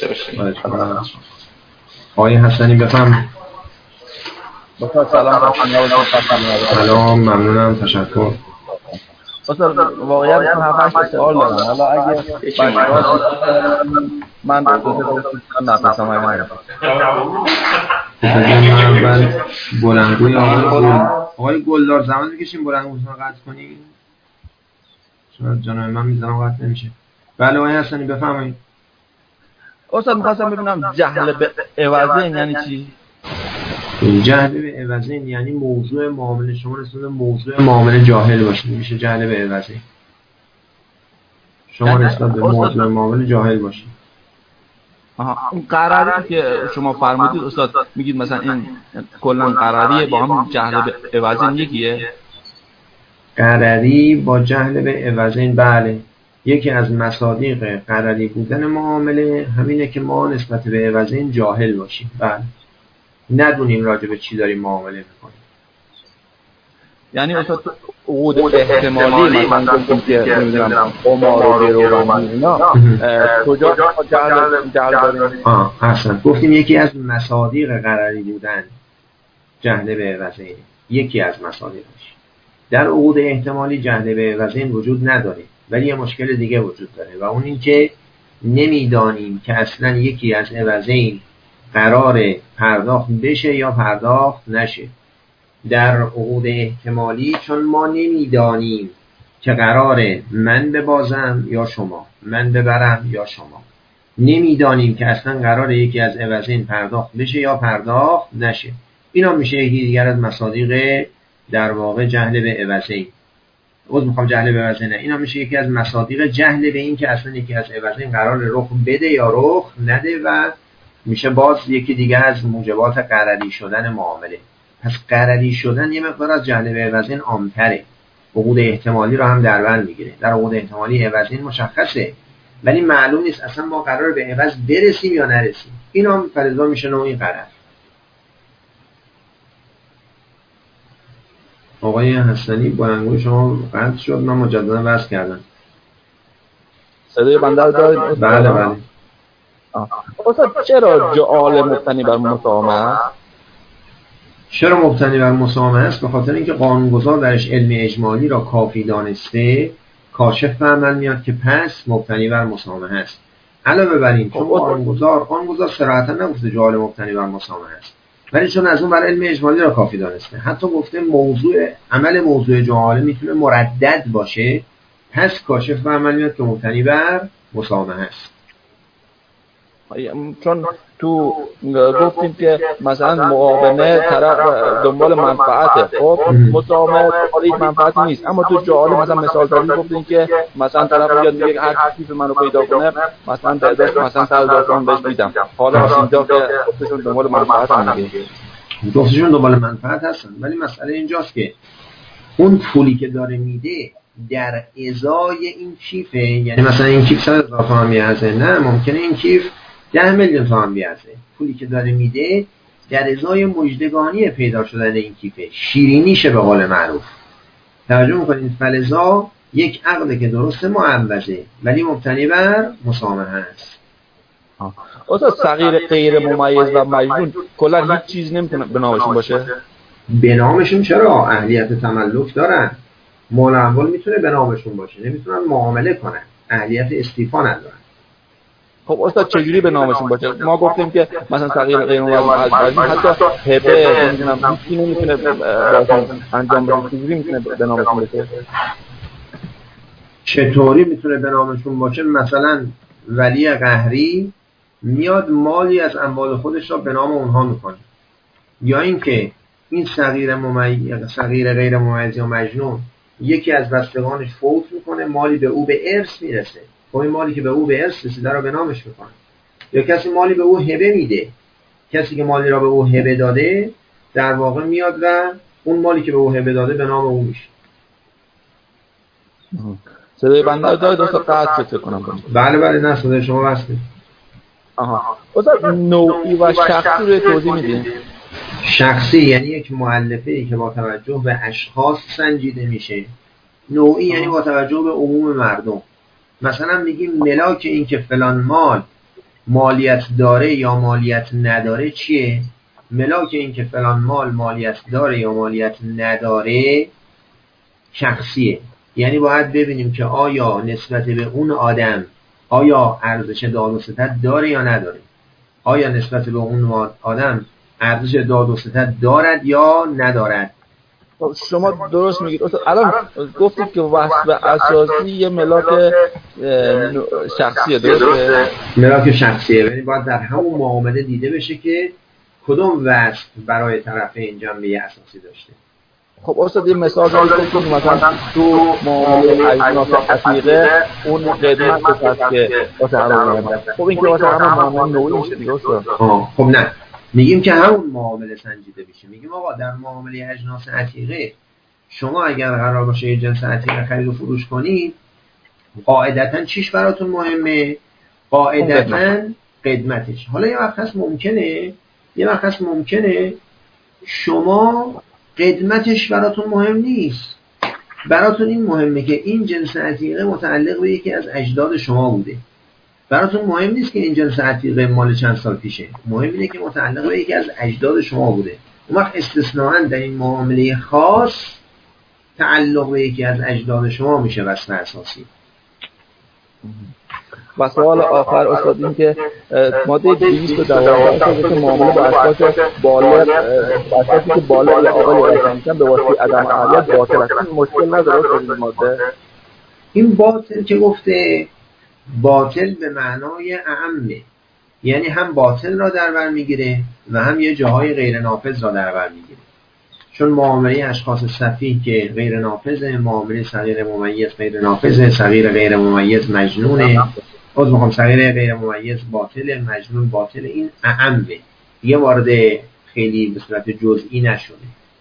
[SPEAKER 1] آقای حسنی بفهم. سلام، ممنونم، تشکر.
[SPEAKER 5] واقعیت من 7-8 سوال دارم. حالا اگه من نفسم
[SPEAKER 1] اول بلندگوی آقای گلدار زمان بکشیم بلندگویتون رو قطع کنیم، چون جناب من میزنم قطع نمیشه. بله آقای حسنی بفرمایید.
[SPEAKER 5] استاد می‌خواستم ببینم جهل به عوضین یعنی چی؟
[SPEAKER 1] جهل به عوضین یعنی موضوع معامله شما نسبت به موضوع معامله جاهل باشید، میشه جهل به عوضین. شما نسبت به موضوع معامله جاهل باشید.
[SPEAKER 5] اون قراری که شما فرمودید استاد، میگید مثلا این کلا قراریه با هم جهل به عوضین یکیه؟
[SPEAKER 1] قراری با جهل به عوضین، بله. یکی از مصادیق قراری بودن معامله همینه که ما نسبت به عوضین جاهل باشیم، بله. ندونیم راجع به چی داریم معامله میکنیم.
[SPEAKER 5] یعنی استاد عقود احتمالی مثلا گفتیم که نمیدونم قمار و گرو و اینا کجا جهل داریم؟
[SPEAKER 1] اصلا گفتیم یکی از مصادیق قراری بودن جهل به عوضین، یکی از مصادیقش. در عقود احتمالی جهل به عوضین وجود نداره، ولی یه مشکل دیگه وجود داره و اون این که نمیدانیم که اصلا یکی از عوضین قرار پرداخت بشه یا پرداخت نشه. در عقود احتمالی چون ما نمیدانیم که قراره من ببازم یا شما، من ببرم یا شما، نمیدانیم که اصلا قراره یکی از عوضین پرداخت بشه یا پرداخت نشه. اینا میشه یکی دیگر از مصادیق در واقع جهل به عوضین. جهل به عوضین نه، اینا میشه یکی از مصادیق جهل به این که اصلا یکی از عوضین قراره رخ بده یا رخ نده و میشه باز یکی دیگر از موجبات قرری شدن معامله. پس قرری شدن یه مقدار از جهل به عوضین عام‌تره. عقود احتمالی رو هم در بر میگیره. در عقود احتمالی عوضین مشخصه ولی معلوم نیست اصلا ما قراره به عوض برسیم یا نرسیم. این هم فلزا میشه نوعی قرر. آقای حسنی بلندگوی شما قطع شد، من مجددا وصل کردم.
[SPEAKER 5] صدای بنده رو دارید؟
[SPEAKER 1] بله.
[SPEAKER 5] استاد چرا جعال مبتنی بر مساهمه است؟
[SPEAKER 1] چرا مبتنی بر مساهمه است؟ به خاطر اینکه قانونگذار درش علم اجمالی را کافی دانسته کاشف به عمل میاد که پس مبتنی بر مساهمه است. علاوه بر این چون قانونگذار صراحتا نگفته جعال مبتنی بر مساهمه است، ولی چون از اون بر علم اجمالی را کافی دانسته حتی گفته عمل موضوع جعاله میتونه مردد باشه، پس کاشف به عمل میاد که مبتنی بر مساهمه است.
[SPEAKER 5] چون تو گفتیم که مثلا مقابله طرف دنبال منفعته، خب مساهمه دنبال منفعتی نیست، اما تو جعال مثلا مثال زدی گفتیم که مثلا طرف میاد میگه هر چیزی منو پیدا کنه مثلا داداش مثلا 100,000 تومان بهش میدم. حالا اینجا که گفتشون دنبال منفعت هم میگه،
[SPEAKER 1] گفتشون دنبال منفعت هستن، ولی مسئله اینجاست که اون پولی که داره میده در ازای این کیفه، یعنی مثلا این کیف 100,000 تومان میارزه، نه ممکنه این کیف 10 میلیون تومان بیارزه. پولی که داره میده در ازای مژدگانی پیدا شدن این کیفه، شیرینیشه به قول معروف. توجه میکنید فلزا یک عقده که درسته معوضه ولی مبتنی بر مساهمه هست.
[SPEAKER 5] استاد صغیر غیر ممیز و مجنون کلا هیچ چیز نمیتونه به نامشون باشه؟
[SPEAKER 1] به نامشون چرا؟ اهلیت تملک دارن. مال اموال میتونه به نامشون باشه، نمیتونن معامله کنن، اهلیت استیفا ندارن.
[SPEAKER 5] خب استاد چجوری به نامشون باشه؟ ما گفتیم که مثلا صغیر غیر ممیز حتی هبه نمیدونم هیچی نمیتونه انجام بده، چجوری میتونه به نامشون باشه؟
[SPEAKER 1] چطوری میتونه به نامشون باشه؟ مثلا ولی قهری میاد مالی از اموال خودش را به نام اونها میکنه، یا اینکه این صغیر غیر ممیز یا مجنون یکی از بستگانش فوت میکنه، مالی به او به ارث میرسه، خب این مالی که به او به ارث رسیده را به نامش میکنه. یا کسی مالی به او هبه میده، کسی که مالی را به او هبه داده در واقع میاد و اون مالی که به او هبه داده به نام او میشه.
[SPEAKER 5] صدای بنده داره دوستا قطع فکر کنم.
[SPEAKER 1] بله نه صدای شما وصله.
[SPEAKER 5] استاد نوعی و شخصی رو توضیح میدین؟
[SPEAKER 1] شخصی یعنی یک مؤلفه‌ای که با توجه به اشخاص سنجیده میشه. نوعی یعنی با توجه به عموم مردم. مثلا میگیم ملاک این که فلان مال مالیت داره یا مالیت نداره چیه؟ ملاک این که فلان مال مالیت داره یا مالیت نداره شخصیه. یعنی باید ببینیم که آیا نسبت به اون آدم آیا ارزش داد و ستد داره یا نداره، آیا نسبت به اون آدم ارزش داد و ستد دارد یا ندارد.
[SPEAKER 5] شما درست میگید. الان گفتید که وصف اساسی یه ملاک شخصیه، درسته؟
[SPEAKER 1] ملاک شخصیه، یعنی باید در همون معامله دیده بشه که کدوم وصف برای طرفین جنبه اساسی داشته.
[SPEAKER 5] خب استاد یه مثال زدید که مثلا تو معامله اجناس عتیقه اون خدمت هست که واسه همون خب این که واسه همون معامله نوعی میشه دیگه استاد.
[SPEAKER 1] خب نه، میگیم که همون معامله سنجیده بشه. میگیم آقا در معامله اجناس عتیقه شما اگر قرار باشه یه جنس عتیقه خرید و فروش کنید قاعدتاً چیش براتون مهمه؟ قاعدتاً قدمتش. حالا یه وقت هست ممکنه شما قدمتش براتون مهم نیست، براتون این مهمه که این جنس عتیقه متعلق به یکی از اجداد شما بوده. براتون مهم نیست که این جنس عتیقه مال چند سال پیشه، مهم اینه که متعلق به یکی از اجداد شما بوده. اون وقت استثناءً در این معامله خاص تعلق به یکی از اجداد شما میشه وصف اساسی.
[SPEAKER 5] و سوال آخر استاد این که ماده 212 که معامله با اشخاص بالغ اشخاصی که بالغ یا عاقل رسانیدن به واسطه عدم اهلیت باطل است. مشکل نداره استاد این ماده؟
[SPEAKER 1] این باطل که گفته باطل به معنای اعمه، یعنی هم باطل را در بر میگیره و هم یه جاهای غیر نافذ را در بر میگیره. چون معامله اشخاص سفیه که غیر نافذه، معامله صغیر ممیز غیر نافذه، صغیر غیر ممیز مجنونه، صغیر غیر ممیز باطله، مجنون باطله، این اعمه، یه وارد خیلی به صورت جزئی نشده.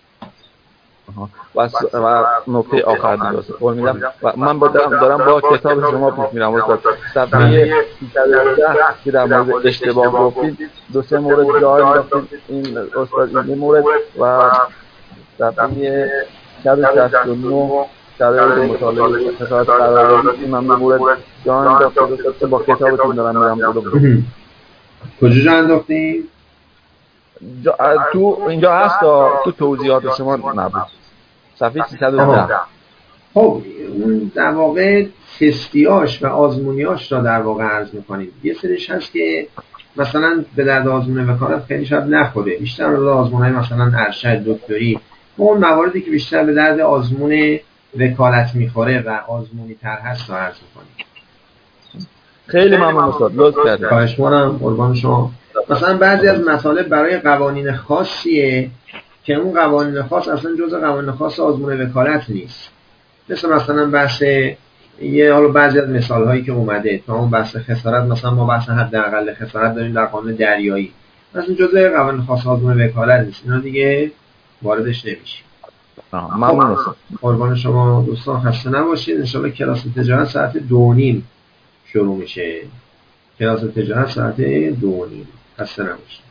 [SPEAKER 5] و نکته آخر دیگه قول میدم و من دارم با کتاب شما پیش میرم استاد. صفحه 310 که در مورد اشتباه گفتید دو سه مورد جا انداختید این استاد، این مورد و صفحه 169 شرایط مطالعه خسارت قراردادی من مورد جا انداختید که با کتابتون دارم میرم جلو.
[SPEAKER 1] کجا جا انداختید؟
[SPEAKER 5] تو اینجا هست تو توضیحات شما نبود. صفحه 310.
[SPEAKER 1] خب اون در واقع تستیاش و آزمونیاش را در واقع عرض میکنید. یه سریش هست که مثلا به درد آزمون وکالت خیلی شاید نخوره، بیشتر به آزمونهای مثلا ارشد دکتری، اون مواردی که بیشتر به درد آزمون وکالت میخوره و آزمونی تر هست را عرض میکنید.
[SPEAKER 5] خیلی ممنون استاد، لطف کردید.
[SPEAKER 1] خواهش می‌کنم، قربان شما. مثلا بعضی از مطالب برای قوانین خاصیه که اون قوانین خاص اصلا جزء قوانین خاص آزمون وکالت نیست. مثلا بحث حالا بعضی از مثال‌هایی که اومده تا اون بحث خسارت، مثلا ما بحث حداقل خسارت داریم در قانون دریایی، مثلا جزء قوانین خاص آزمون وکالت نیست، اینا دیگه واردش نمیشه.
[SPEAKER 5] ممنون استاد.
[SPEAKER 1] قربان شما دوستان، خسته نباشید. ان شاءالله کلاس تجارت ساعت 2:30 شروع میشه. کلاس تجارت ساعت 2:30. خسته نباشید.